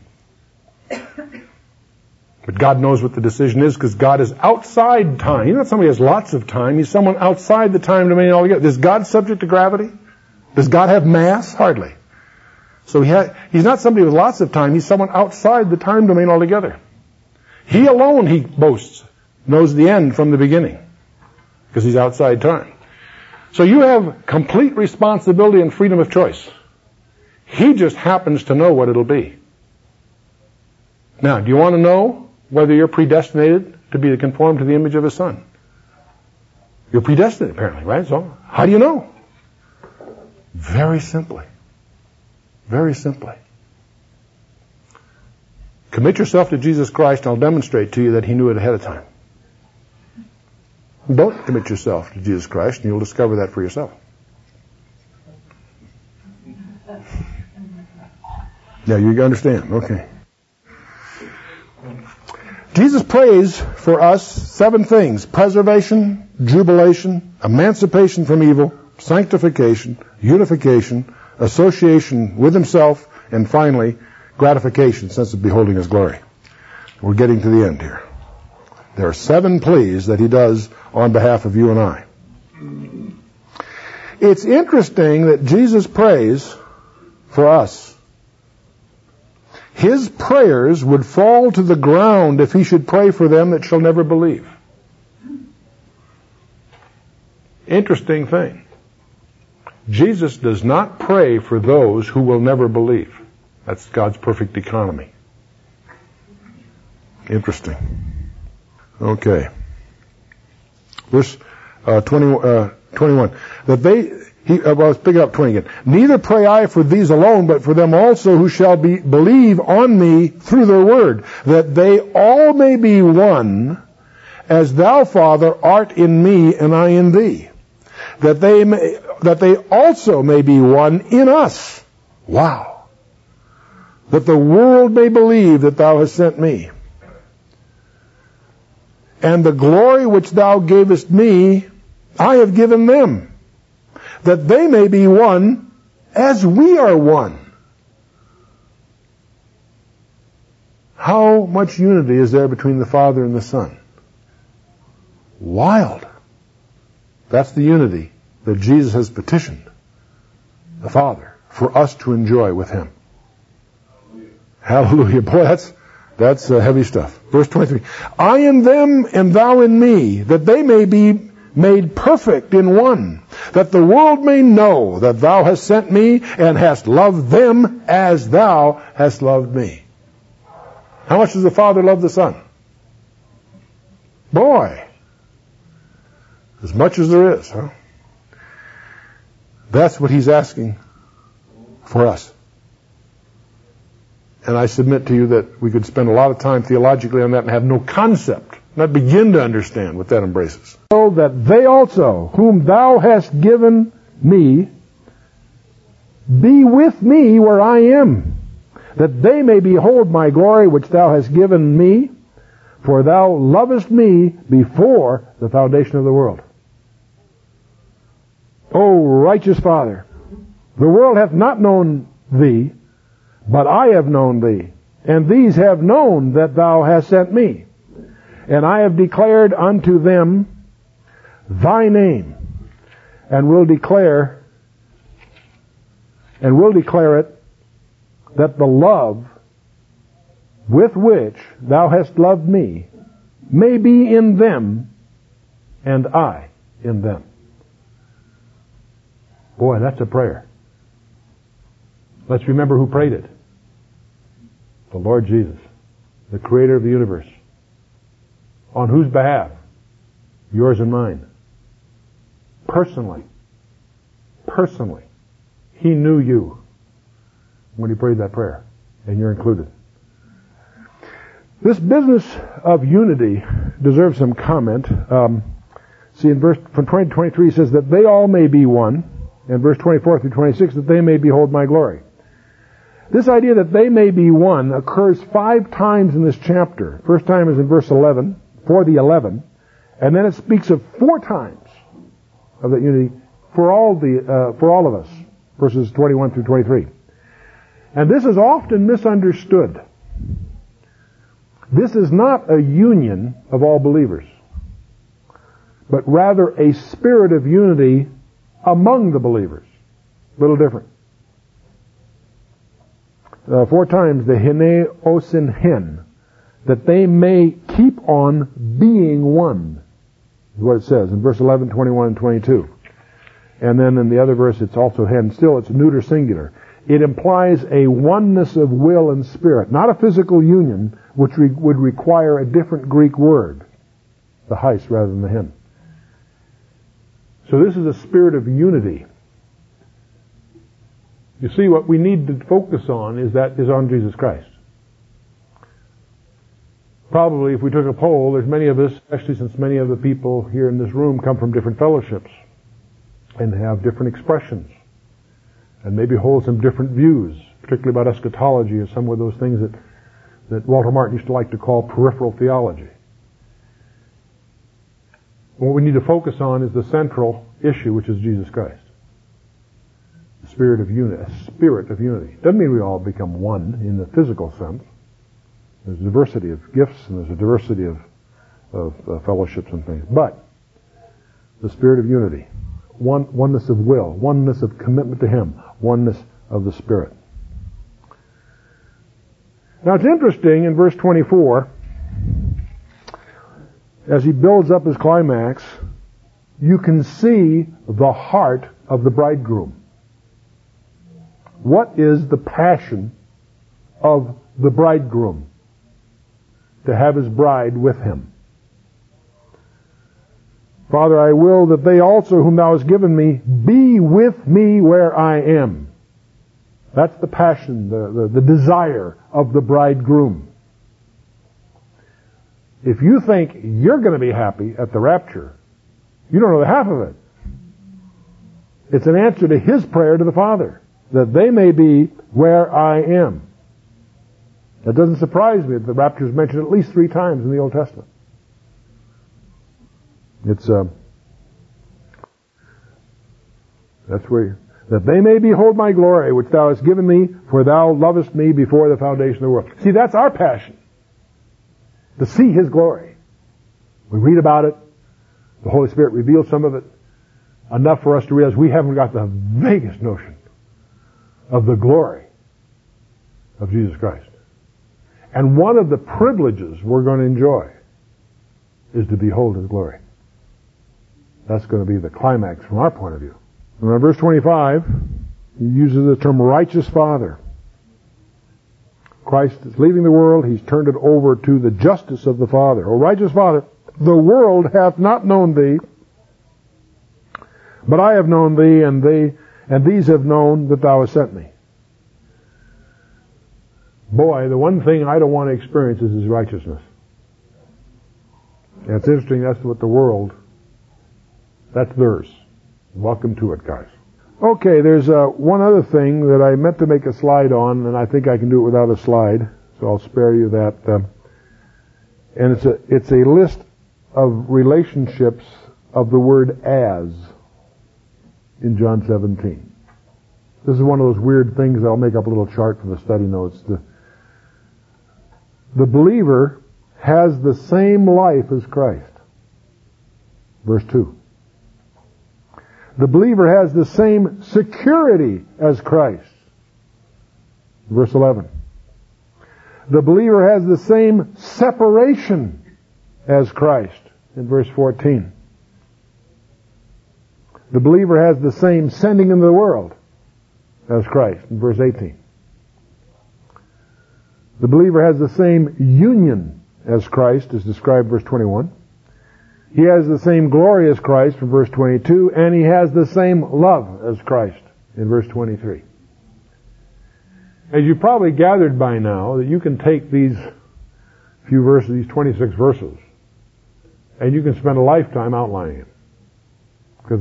But God knows what the decision is, because God is outside time. He's not somebody who has lots of time. He's someone outside the time domain altogether. Is God subject to gravity? Does God have mass? Hardly. So he's not somebody with lots of time. He's someone outside the time domain altogether. He alone, he boasts, knows the end from the beginning, because he's outside time. So you have complete responsibility and freedom of choice. He just happens to know what it'll be. Now, do you want to know whether you're predestinated to be conformed to the image of his Son? You're predestined, apparently, right? So how do you know? Very simply. Very simply. Commit yourself to Jesus Christ, and I'll demonstrate to you that he knew it ahead of time. Don't commit yourself to Jesus Christ, and you'll discover that for yourself. Yeah, you understand. Okay. Jesus prays for us 7 things: preservation, jubilation, emancipation from evil, sanctification, unification, association with himself, and finally, gratification, sense of beholding his glory. We're getting to the end here. There are 7 pleas that he does on behalf of you and I. It's interesting that Jesus prays for us. his prayers would fall to the ground if he should pray for them that shall never believe. Interesting thing. Jesus does not pray for those who will never believe. That's God's perfect economy. Interesting. Okay. Verse 21. Let's pick it up 20 again. Neither pray I for these alone, but for them also who shall believe on me through their word, that they all may be one, as thou, Father, art in me and I in thee, that they also may be one in us. Wow. That the world may believe that thou hast sent me. And the glory which thou gavest me, I have given them, that they may be one as we are one. How much unity is there between the Father and the Son? Wild. That's the unity that Jesus has petitioned the Father for us to enjoy with Him. Hallelujah. Boy, that's heavy stuff. Verse 23. I in them and thou in me, that they may be made perfect in one, that the world may know that thou hast sent me and hast loved them as thou hast loved me. How much does the Father love the Son? Boy, as much as there is, huh? That's what He's asking for us. And I submit to you that we could spend a lot of time theologically on that and have no concept, not begin to understand what that embraces. So that they also, whom thou hast given me, be with me where I am, that they may behold my glory which thou hast given me, for thou lovest me before the foundation of the world. O righteous Father, the world hath not known thee, but I have known thee, and these have known that thou hast sent me. And I have declared unto them thy name, and will declare it, that the love with which thou hast loved me may be in them, and I in them. Boy, that's a prayer. Let's remember who prayed it. The Lord Jesus, the Creator of the universe. On whose behalf? Yours and mine. Personally. He knew you when He prayed that prayer, and you're included. This business of unity deserves some comment. See, in verse from 20 to 23, it says that they all may be one, and verse 24 through 26, that they may behold my glory. This idea that they may be one occurs 5 times in this chapter. First time is in verse 11, for the 11, and then it speaks of 4 times of that unity for all of us, verses 21 through 23. And this is often misunderstood. This is not a union of all believers, but rather a spirit of unity among the believers. A little different. 4 times the hene osin hen, that they may keep on being one, is what it says in verse 11, 21, and 22. And then in the other verse it's also hen. Still, it's neuter singular. It implies a oneness of will and spirit, not a physical union, which would require a different Greek word, the heis rather than the hen. So this is a spirit of unity. You see, what we need to focus on is on Jesus Christ. Probably, if we took a poll, there's many of us, especially since many of the people here in this room come from different fellowships and have different expressions and maybe hold some different views, particularly about eschatology and some of those things that Walter Martin used to like to call peripheral theology. What we need to focus on is the central issue, which is Jesus Christ. The spirit of unity. A spirit of unity. Doesn't mean we all become one in the physical sense. There's a diversity of gifts and there's a diversity of fellowships and things. But the spirit of unity. Oneness of will. Oneness of commitment to Him. Oneness of the Spirit. Now it's interesting in verse 24, as he builds up his climax, you can see the heart of the bridegroom. What is the passion of the bridegroom? To have his bride with him. Father, I will that they also whom thou hast given me be with me where I am. That's the passion, the desire of the bridegroom. If you think you're going to be happy at the rapture, you don't know the half of it. It's an answer to his prayer to the Father, that they may be where I am. That doesn't surprise me that the rapture is mentioned at least 3 times in the Old Testament. It's that's where that they may behold my glory which thou hast given me, for thou lovest me before the foundation of the world. See, that's our passion, to see his glory. We read about it. The Holy Spirit reveals some of it, enough for us to realize we haven't got the vaguest notion of the glory of Jesus Christ. And one of the privileges we're going to enjoy is to behold his glory. That's going to be the climax from our point of view. In verse 25, he uses the term righteous Father. Christ is leaving the world. He's turned it over to the justice of the Father. O righteous Father, the world hath not known thee, but I have known thee, and these have known that thou hast sent me. Boy, the one thing I don't want to experience is his righteousness. And it's interesting, that's what the world, that's theirs. Welcome to it, guys. Okay, there's one other thing that I meant to make a slide on, and I think I can do it without a slide, so I'll spare you that. And it's a list of relationships of the word as in John 17. This is one of those weird things. I'll make up a little chart for the study notes. The believer has the same life as Christ. Verse 2. The believer has the same security as Christ. Verse 11. The believer has the same separation as Christ. In verse 14. The believer has the same sending into the world as Christ. In verse 18. The believer has the same union as Christ, as described in verse 21. He has the same glory as Christ from verse 22, and he has the same love as Christ in verse 23. As you probably gathered by now, that you can take these few verses, these 26 verses, and you can spend a lifetime outlining it. Because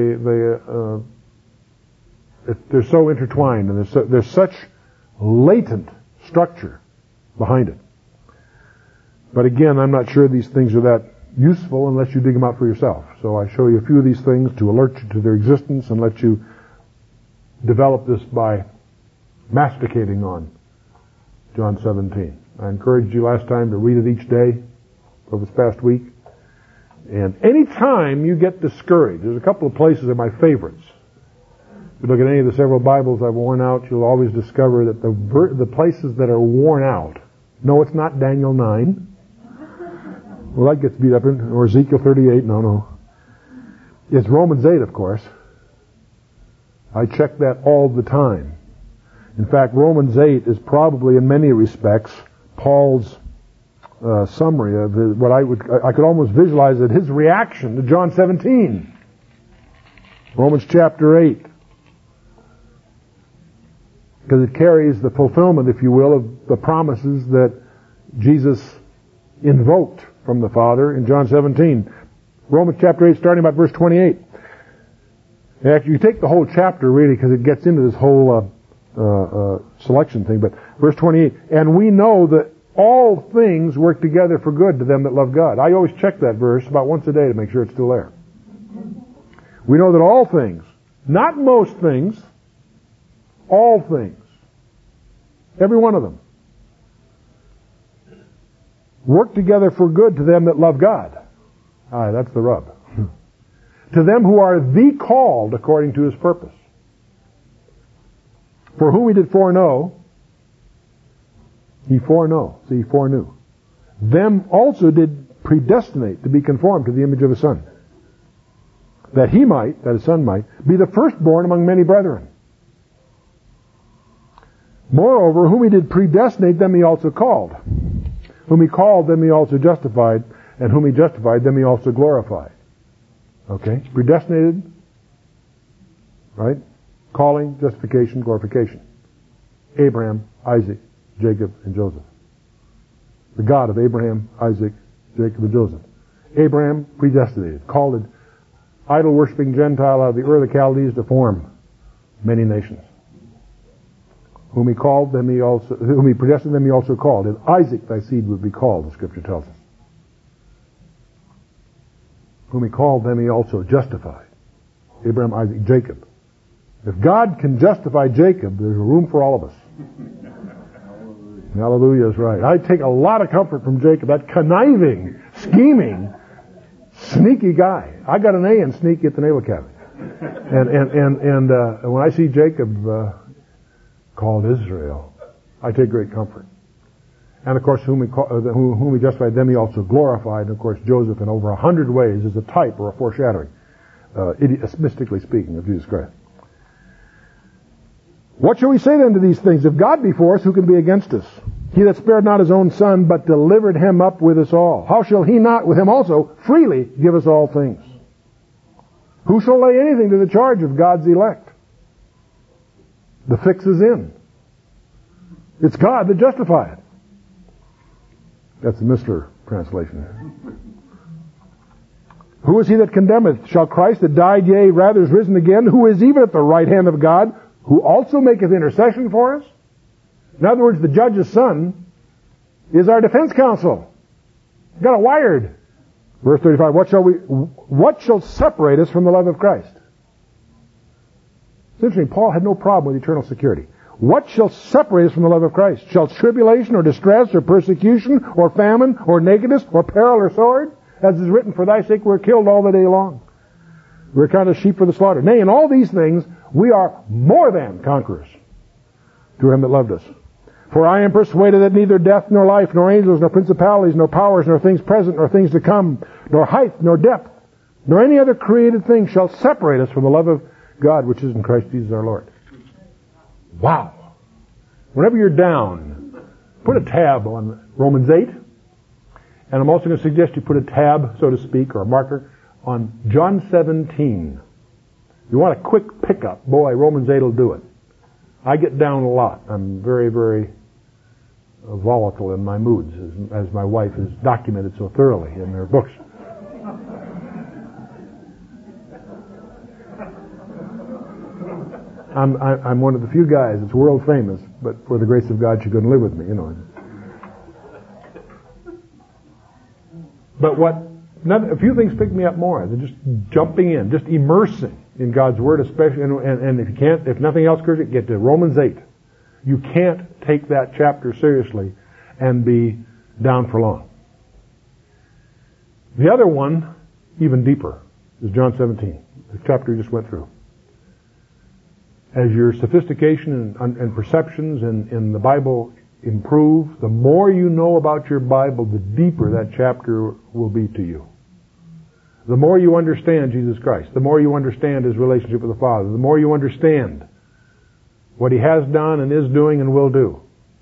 they're so intertwined, and there's such latent structure behind it. But again, I'm not sure these things are that useful unless you dig them out for yourself. So I show you a few of these things to alert you to their existence and let you develop this by masticating on John 17. I encouraged you last time to read it each day for this past week. And any time you get discouraged, there's a couple of places that are my favorites. If you look at any of the several Bibles I've worn out, you'll always discover that the places that are worn out, no, it's not Daniel 9. Well, that gets beat up in, or Ezekiel 38, no. It's Romans 8, of course. I check that all the time. In fact, Romans 8 is probably, in many respects, Paul's summary of what I could almost visualize it, his reaction to John 17. Romans chapter 8. Because it carries the fulfillment, if you will, of the promises that Jesus invoked from the Father in John 17. Romans chapter 8, starting about verse 28. Actually, you take the whole chapter, really, because it gets into this whole selection thing. But verse 28, and we know that all things work together for good to them that love God. I always check that verse about once a day to make sure it's still there. We know that all things, not most things, all things, every one of them, work together for good to them that love God. Aye, that's the rub. To them who are the called according to his purpose. For whom he did foreknow, He foreknow. See, he foreknew. Them also did predestinate to be conformed to the image of his Son, that he might, that his Son might, be the firstborn among many brethren. Moreover, whom he did predestinate, them he also called. Whom he called, them he also justified. And whom he justified, them he also glorified. Okay? Predestinated, right? Calling, justification, glorification. Abraham, Isaac, Jacob, and Joseph. The God of Abraham, Isaac, Jacob, and Joseph. Abraham, predestinated, called an idol-worshipping Gentile out of the Ur of the Chaldees to form many nations. Whom he called, whom he predestined, them he also called. And Isaac thy seed would be called, the Scripture tells us. Whom he called, them he also justified. Abraham, Isaac, Jacob. If God can justify Jacob, there's room for all of us. Hallelujah is right. I take a lot of comfort from Jacob, that conniving, scheming, sneaky guy. I got an A in sneaky at the Naval Academy. And when I see Jacob called Israel, I take great comfort. And of course, whom he justified, them he also glorified. And of course, Joseph in over 100 ways is a type or a foreshadowing, mystically speaking, of Jesus Christ. What shall we say then to these things? If God be for us, who can be against us? He that spared not his own Son, but delivered him up with us all, how shall he not with him also freely give us all things? Who shall lay anything to the charge of God's elect? The fix is in. It's God that justifieth. That's the Mr. translation. Who is he that condemneth? Shall Christ that died, yea, rather is risen again, who is even at the right hand of God, who also maketh intercession for us? In other words, the judge's Son is our defense counsel. Got it wired. Verse 35, what shall separate us from the love of Christ? It's interesting, Paul had no problem with eternal security. What shall separate us from the love of Christ? Shall tribulation or distress or persecution or famine or nakedness or peril or sword? As is written, for thy sake we're killed all the day long. We're kind of sheep for the slaughter. Nay, in all these things we are more than conquerors through him that loved us. For I am persuaded that neither death nor life, nor angels, nor principalities, nor powers, nor things present, nor things to come, nor height, nor depth, nor any other created thing shall separate us from the love of God which is in Christ Jesus our Lord. Wow. Whenever you're down, put a tab on Romans 8. And I'm also going to suggest you put a tab, so to speak, or a marker, on John 17. If you want a quick pickup, boy, Romans 8 will do it. I get down a lot. I'm very, very volatile in my moods, as my wife has documented so thoroughly in her books. I'm one of the few guys that's world famous, but for the grace of God, she couldn't live with me, you know. But a few things pick me up more than just jumping in, just immersing in God's Word, especially, and if nothing else occurs, get to Romans 8. You can't take that chapter seriously and be down for long. The other one, even deeper, is John 17, the chapter we just went through. As your sophistication and perceptions in the Bible improve, the more you know about your Bible, the deeper that chapter will be to you. The more you understand Jesus Christ, the more you understand His relationship with the Father, the more you understand what He has done and is doing and will do,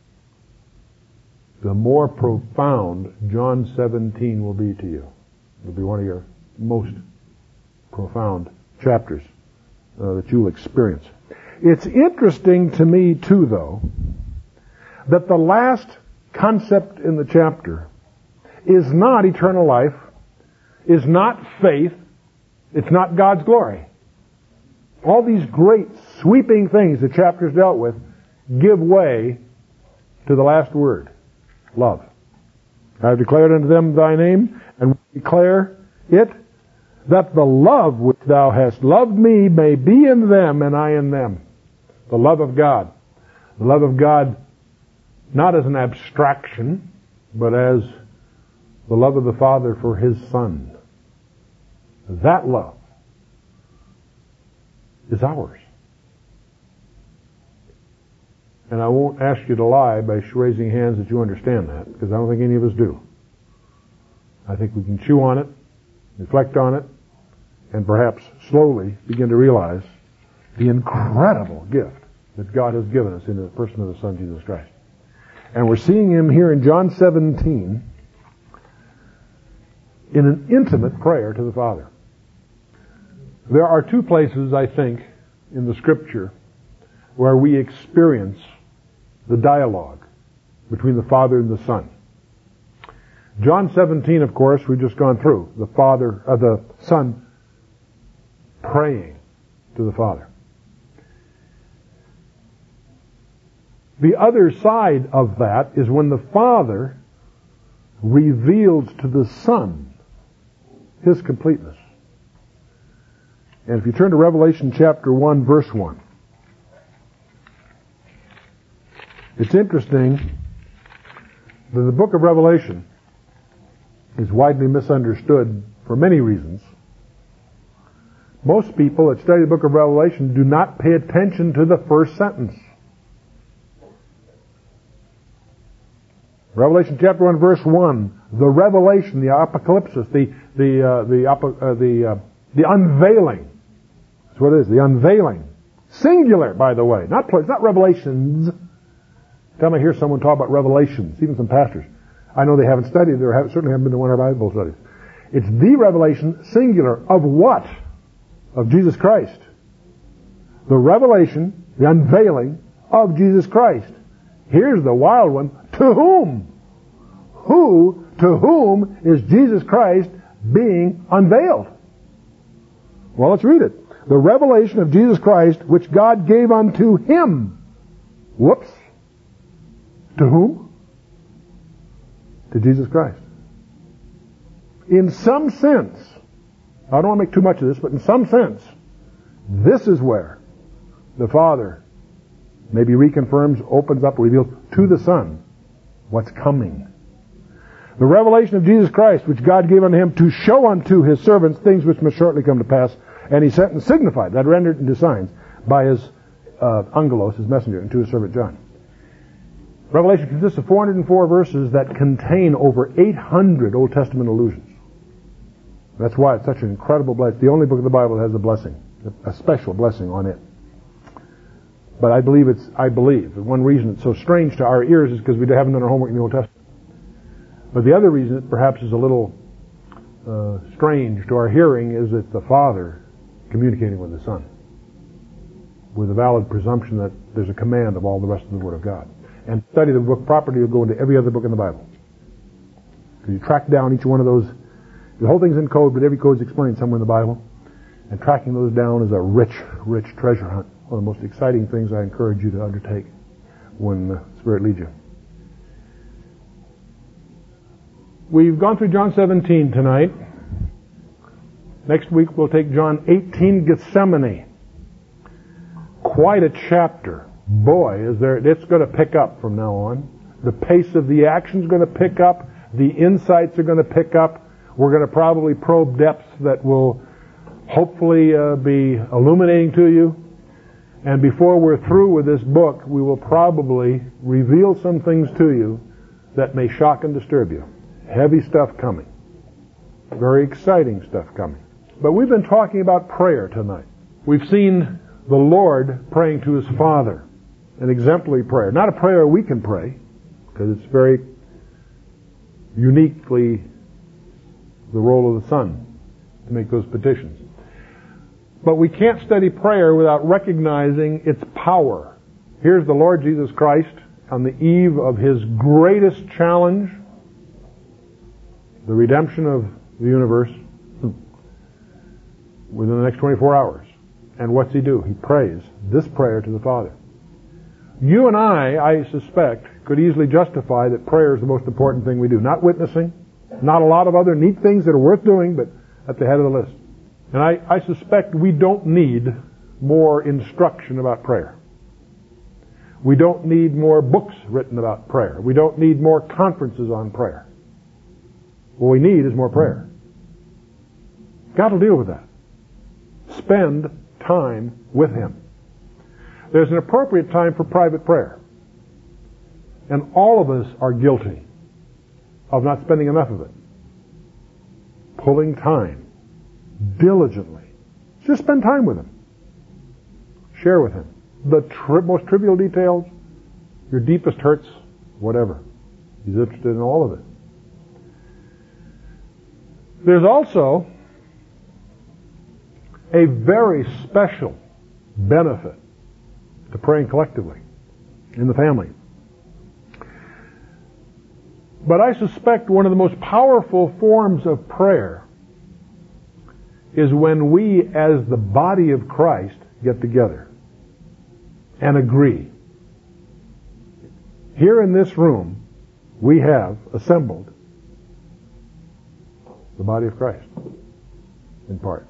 the more profound John 17 will be to you. It will be one of your most profound chapters that you'll experience. It's interesting to me, too, though, that the last concept in the chapter is not eternal life, is not faith, it's not God's glory. All these great sweeping things the chapter's dealt with give way to the last word, love. I have declared unto them thy name, and declare it, that the love which thou hast loved me may be in them and I in them. The love of God. The love of God not as an abstraction, but as the love of the Father for His Son. That love is ours. And I won't ask you to lie by raising hands that you understand that, because I don't think any of us do. I think we can chew on it, reflect on it, and perhaps slowly begin to realize the incredible gift that God has given us in the person of the Son, Jesus Christ. And we're seeing Him here in John 17 in an intimate prayer to the Father. There are two places, I think, in the Scripture where we experience the dialogue between the Father and the Son. John 17, of course, we've just gone through. The Son praying to the Father. The other side of that is when the Father reveals to the Son His completeness. And if you turn to Revelation chapter 1, verse 1, it's interesting that the book of Revelation is widely misunderstood for many reasons. Most people that study the book of Revelation do not pay attention to the first sentence. Revelation chapter 1, verse 1, the revelation, the apocalypse, the unveiling. That's what it is, the unveiling. Singular, by the way. It's not revelations. Time I hear someone talk about revelations, even some pastors. I know they haven't studied, certainly haven't been to one of our Bible studies. It's the revelation, singular, of what? Of Jesus Christ. The revelation, the unveiling of Jesus Christ. Here's the wild one. To whom? To whom is Jesus Christ being unveiled? Well, let's read it. The revelation of Jesus Christ, which God gave unto Him. Whoops. To whom? To Jesus Christ. In some sense, I don't want to make too much of this, but in some sense, this is where the Father maybe reconfirms, opens up, reveals to the Son what's coming. The revelation of Jesus Christ, which God gave unto Him to show unto His servants things which must shortly come to pass, and He sent and signified, that rendered into signs, by His angelos, His messenger, and to His servant John. Revelation consists of 404 verses that contain over 800 Old Testament allusions. That's why it's such an incredible blessing. It's the only book of the Bible that has a blessing, a special blessing on it. But I believe that one reason it's so strange to our ears is because we haven't done our homework in the Old Testament. But the other reason it perhaps is a little strange to our hearing is that the Father communicating with the Son, with a valid presumption that there's a command of all the rest of the Word of God. And study the book properly, you'll go into every other book in the Bible. Because you track down each one of those. The whole thing's in code, but every code's explained somewhere in the Bible. And tracking those down is a rich, rich treasure hunt. One of the most exciting things I encourage you to undertake when the Spirit leads you. We've gone through John 17 tonight. Next week we'll take John 18, Gethsemane. Quite a chapter. Boy, it's going to pick up from now on. The pace of the action's going to pick up. The insights are going to pick up. We're going to probably probe depths that will hopefully be illuminating to you. And before we're through with this book, we will probably reveal some things to you that may shock and disturb you. Heavy stuff coming. Very exciting stuff coming. But we've been talking about prayer tonight. We've seen the Lord praying to His Father. An exemplary prayer. Not a prayer we can pray, because it's very uniquely the role of the Son to make those petitions. But we can't study prayer without recognizing its power. Here's the Lord Jesus Christ on the eve of His greatest challenge, the redemption of the universe, within the next 24 hours. And what's He do? He prays this prayer to the Father. You and I suspect, could easily justify that prayer is the most important thing we do. Not witnessing, not a lot of other neat things that are worth doing, but at the head of the list. And I suspect we don't need more instruction about prayer. We don't need more books written about prayer. We don't need more conferences on prayer. What we need is more prayer. God will deal with that. Spend time with Him. There's an appropriate time for private prayer. And all of us are guilty of not spending enough of it. Pulling time diligently. Just spend time with Him. Share with Him the most trivial details, your deepest hurts, whatever. He's interested in all of it. There's also a very special benefit to praying collectively in the family. But I suspect one of the most powerful forms of prayer is when we, as the body of Christ, get together and agree. Here in this room, we have assembled the body of Christ, in part.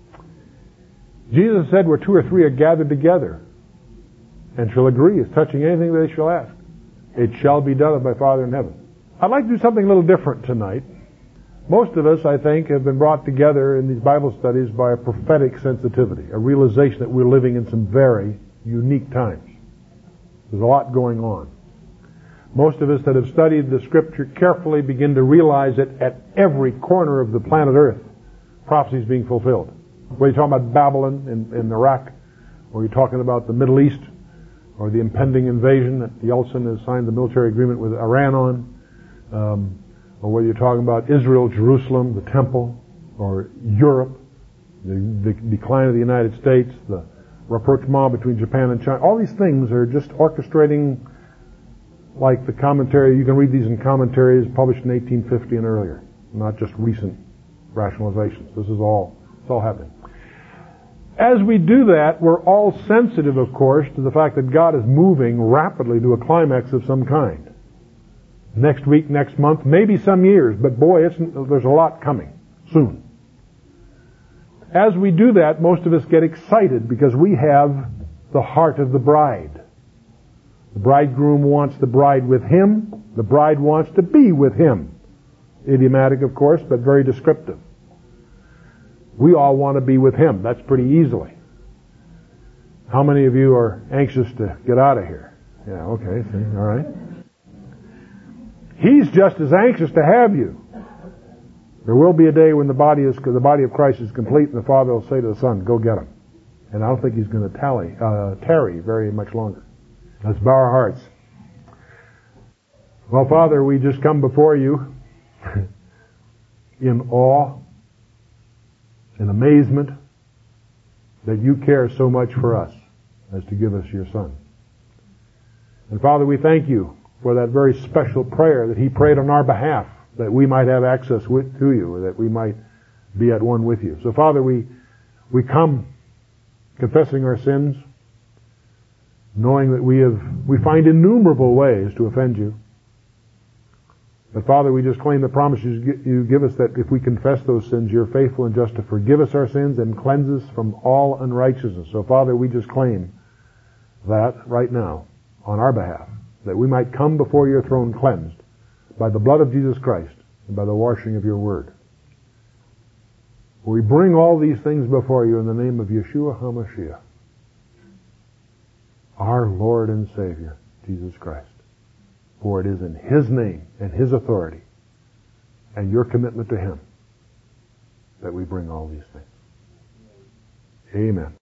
Jesus said, where two or three are gathered together and shall agree as touching anything they shall ask, it shall be done of my Father in heaven. I'd like to do something a little different tonight. Most of us, I think, have been brought together in these Bible studies by a prophetic sensitivity, a realization that we're living in some very unique times. There's a lot going on. Most of us that have studied the Scripture carefully begin to realize that at every corner of the planet Earth, prophecy is being fulfilled. Whether you're talking about Babylon in Iraq, or you're talking about the Middle East, or the impending invasion that Yeltsin has signed the military agreement with Iran on, or whether you're talking about Israel, Jerusalem, the temple, or Europe, the decline of the United States, the rapprochement between Japan and China, all these things are just orchestrating like the commentary. You can read these in commentaries published in 1850 and earlier, not just recent rationalizations. This is all, it's all happening. As we do that, we're all sensitive, of course, to the fact that God is moving rapidly to a climax of some kind. Next week, next month, maybe some years, but boy, there's a lot coming soon. As we do that, most of us get excited because we have the heart of the bride. The bridegroom wants the bride with him. The bride wants to be with him. Idiomatic, of course, but very descriptive. We all want to be with him. That's pretty easily. How many of you are anxious to get out of here? Yeah, okay, see, all right. He's just as anxious to have you. There will be a day when the body of Christ is complete, and the Father will say to the Son, "Go get him." And I don't think he's going to tarry very much longer. Let's bow our hearts. Well, Father, we just come before you in awe, in amazement that you care so much for us as to give us your Son. And Father, we thank you for that very special prayer that he prayed on our behalf, that we might have access to you, or that we might be at one with you. So Father, we come confessing our sins, knowing that we find innumerable ways to offend you. But Father, we just claim the promises you give us that if we confess those sins, you're faithful and just to forgive us our sins and cleanse us from all unrighteousness. So Father, we just claim that right now on our behalf, that we might come before your throne cleansed by the blood of Jesus Christ and by the washing of your word. We bring all these things before you in the name of Yeshua HaMashiach, our Lord and Savior, Jesus Christ. For it is in his name and his authority and your commitment to him that we bring all these things. Amen.